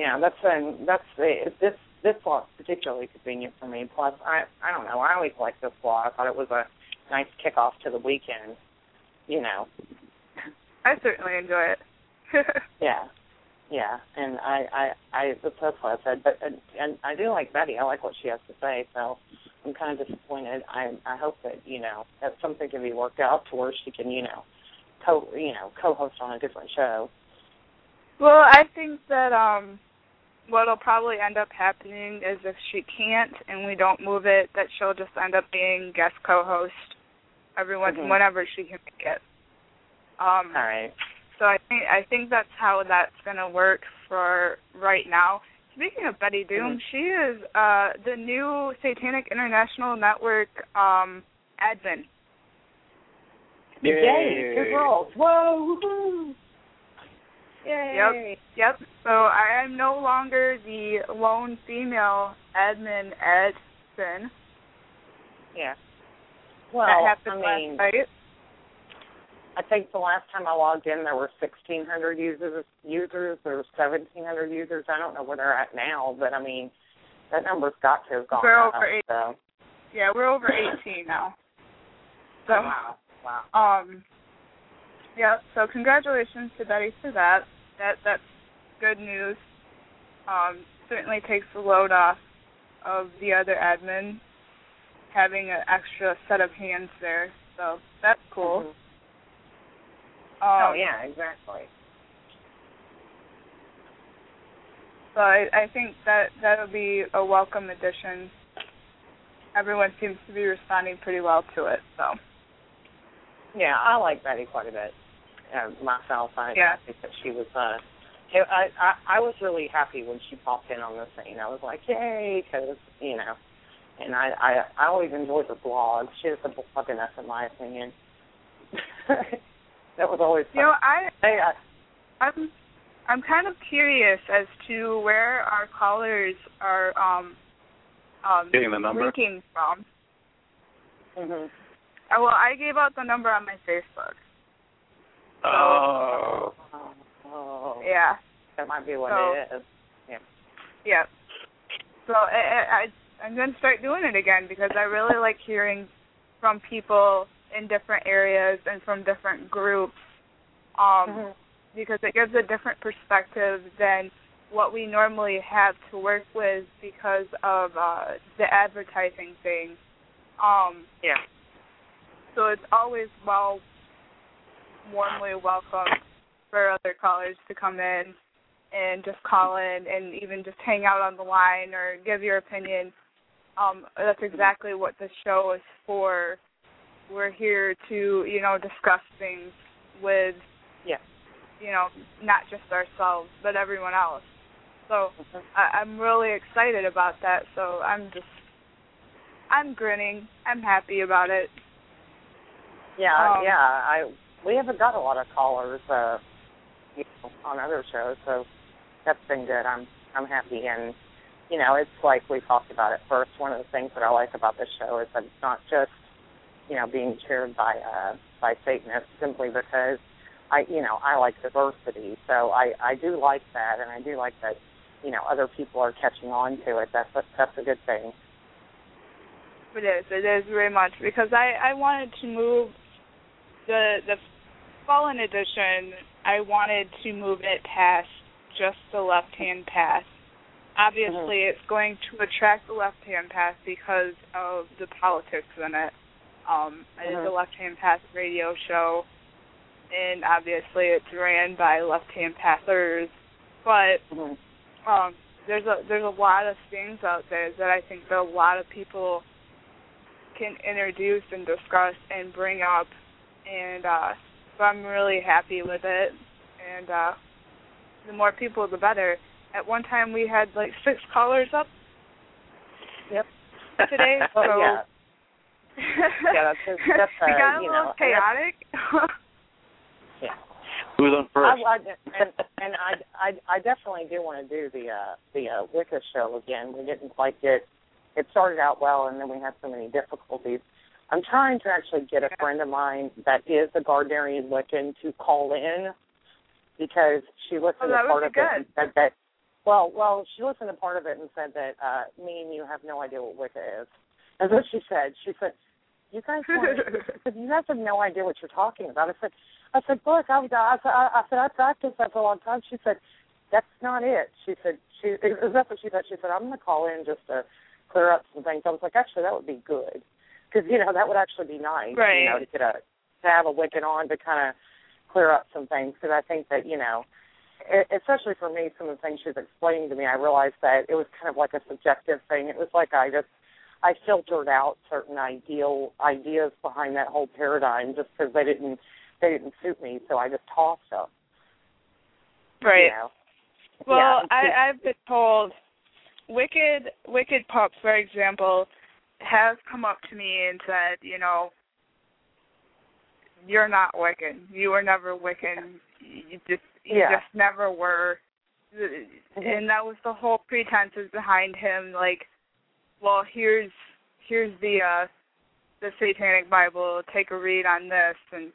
this slot's particularly convenient for me. Plus, I don't know, I always liked this slot. I thought it was a nice kickoff to the weekend. I certainly enjoy it. Yeah, and that's what I said. But and I do like Betty. I like what she has to say. So I'm kind of disappointed. I hope that that something can be worked out to where she can co-host on a different show. Well, I think that what'll probably end up happening is if she can't and we don't move it, that she'll just end up being guest co-host whenever she can make it. All right. So I think that's how that's going to work for right now. Speaking of Betty Doom, she is the new Satanic International Network admin. Yay! 2 girls! Whoa! Woohoo! Yay! Yep. So I am no longer the lone female admin at Sin. Yeah. Well, I think the last time I logged in, there were 1,600 users. There were 1,700 users. I don't know where they're at now, but I mean, that number's got to have gone up. We're over 18. So. Yeah, we're over 18 now. So, wow. Yeah. So congratulations to Betty for that. That's good news. Certainly takes the load off of the other admin having an extra set of hands there. So that's cool. Mm-hmm. Yeah, exactly. So I think that'll be a welcome addition. Everyone seems to be responding pretty well to it. So. Yeah, I like Betty quite a bit. Myself, I think that she was. I was really happy when she popped in on the scene. I was like, yay, because and I always enjoyed her blog. She has a blogginess, in my opinion. That was always fun. I'm kind of curious as to where our callers are getting the number linking from. Mhm. Well, I gave out the number on my Facebook. So, oh. Yeah. That might be what it is. Yeah. Yeah. So I'm going to start doing it again because I really like hearing from people in different areas and from different groups because it gives a different perspective than what we normally have to work with because of the advertising thing. Yeah. So it's always warmly welcome for other callers to come in and just call in and even just hang out on the line or give your opinion. That's exactly what the show is for. We're here to, discuss things with, not just ourselves, but everyone else. So I'm really excited about that. So I'm grinning. I'm happy about it. Yeah, we haven't got a lot of callers on other shows, so that's been good. I'm happy, and it's like we talked about at first. One of the things that I like about this show is that it's not just being chaired by Satanists simply because I like diversity. So I do like that, and I do like that other people are catching on to it. That's a good thing. It is very much because I wanted to move the Fallen edition. I wanted to move it past just the left-hand path. Obviously, it's going to attract the left-hand path because of the politics in it. It is a left-hand path radio show, and obviously it's ran by left-hand pathers. But there's a lot of things out there that I think that a lot of people can introduce and discuss and bring up, and so I'm really happy with it. And the more people, the better. At one time, we had 6 callers up. Yep. Today, so yeah, that's it got a little chaotic. Yeah. Who's on first? I definitely do want to do the Wicca show again. We didn't quite get it started out well, and then we had so many difficulties. I'm trying to actually get a friend of mine that is a Gardnerian Wiccan to call in because she listened to part of it and said that. Well, she listened to part of it and said that me and you have no idea what Wicca is. That's what she said. She said, "You guys have no idea what you're talking about." I said, "Look, I practiced that for a long time." She said, "That's not it." She said, that's what she said. She said, "I'm going to call in just to clear up some things." I was like, actually, that would be good because that would actually be nice, right? To have a Wiccan on to kind of clear up some things because I think that especially for me, some of the things she was explaining to me, I realized that it was kind of like a subjective thing. It was like I filtered out certain ideas behind that whole paradigm just because they didn't suit me, so I just tossed them. Right. Well, yeah. I've been told Wicked Pups, for example, has come up to me and said, you're not Wiccan. You were never Wiccan. You just never were. And that was the whole pretenses behind him. Like, well, here's the Satanic Bible. Take a read on this, and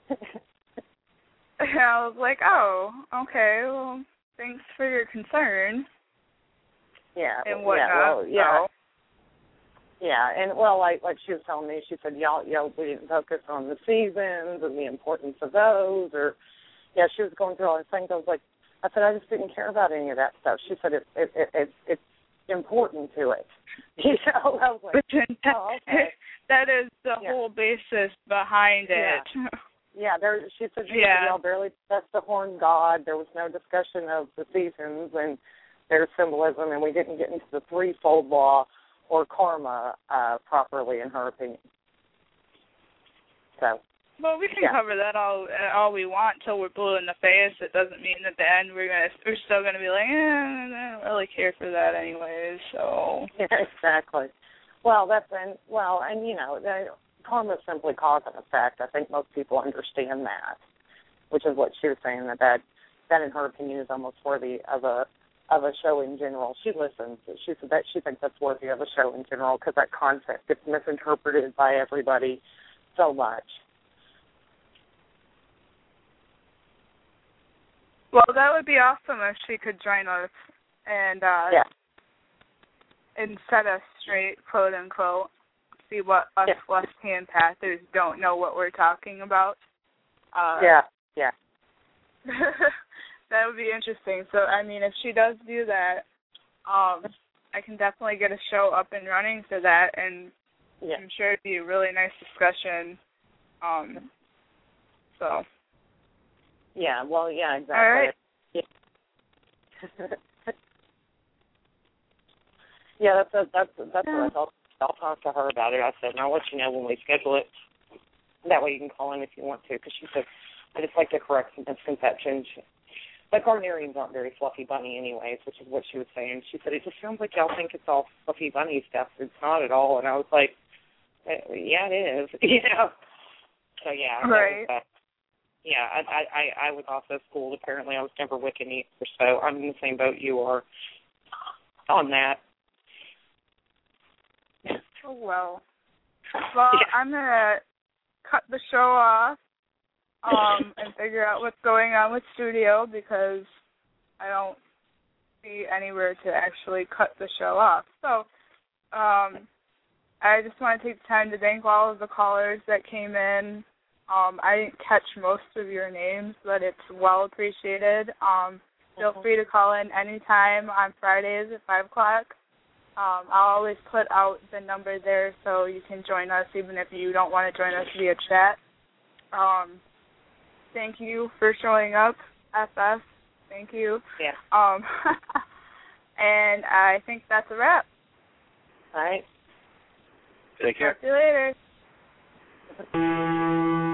I was like, oh, okay. Well, thanks for your concern. Yeah. And whatnot. Yeah. Well, yeah. Yeah, and like she was telling me, she said, y'all we didn't focus on the seasons and the importance of those, or she was going through all these things. I said I just didn't care about any of that stuff. She said it's important to it. I was like, oh, okay. That is the whole basis behind it. Yeah, she said y'all barely discussed the horn god. There was no discussion of the seasons and their symbolism, and we didn't get into the threefold law or karma properly, in her opinion. So. Well, we can cover that all we want till we're blue in the face. It doesn't mean that at the end we're still gonna be like, I don't really care for that anyways. So. Yeah, exactly. Well, karma is simply cause and effect. I think most people understand that, which is what she was saying, that in her opinion is almost worthy of a show in general. She listens. She said that she thinks that's worthy of a show in general because that concept gets misinterpreted by everybody so much. Well, that would be awesome if she could join us and set us straight, quote unquote. See what us left-hand pathers don't know what we're talking about. Yeah. That would be interesting. So, I mean, if she does do that, I can definitely get a show up and running for that, and I'm sure it'd be a really nice discussion. So. Yeah. Well. Yeah. Exactly. All right. Yeah. That's what I thought. I'll talk to her about it. I said, and I'll let you know when we schedule it. That way you can call in if you want to, because she said, I just like to correct some misconceptions. But Gardnerians aren't very fluffy bunny anyways, which is what she was saying. She said, it just sounds like y'all think it's all fluffy bunny stuff. It's not at all. And I was like, yeah, it is. So, yeah. Right. I was also schooled. Apparently I was never Wiccan either, so I'm in the same boat you are on that. Oh, well. Well, I'm going to cut the show off and figure out what's going on with studio because I don't see anywhere to actually cut the show off. So I just want to take the time to thank all of the callers that came in. I didn't catch most of your names, but it's well appreciated. Feel free to call in anytime on Fridays at 5 o'clock. I'll always put out the number there so you can join us even if you don't want to join us via chat. Thank you for showing up, FS. Thank you. Yeah. And I think that's a wrap. All right. Take care. Talk to you later.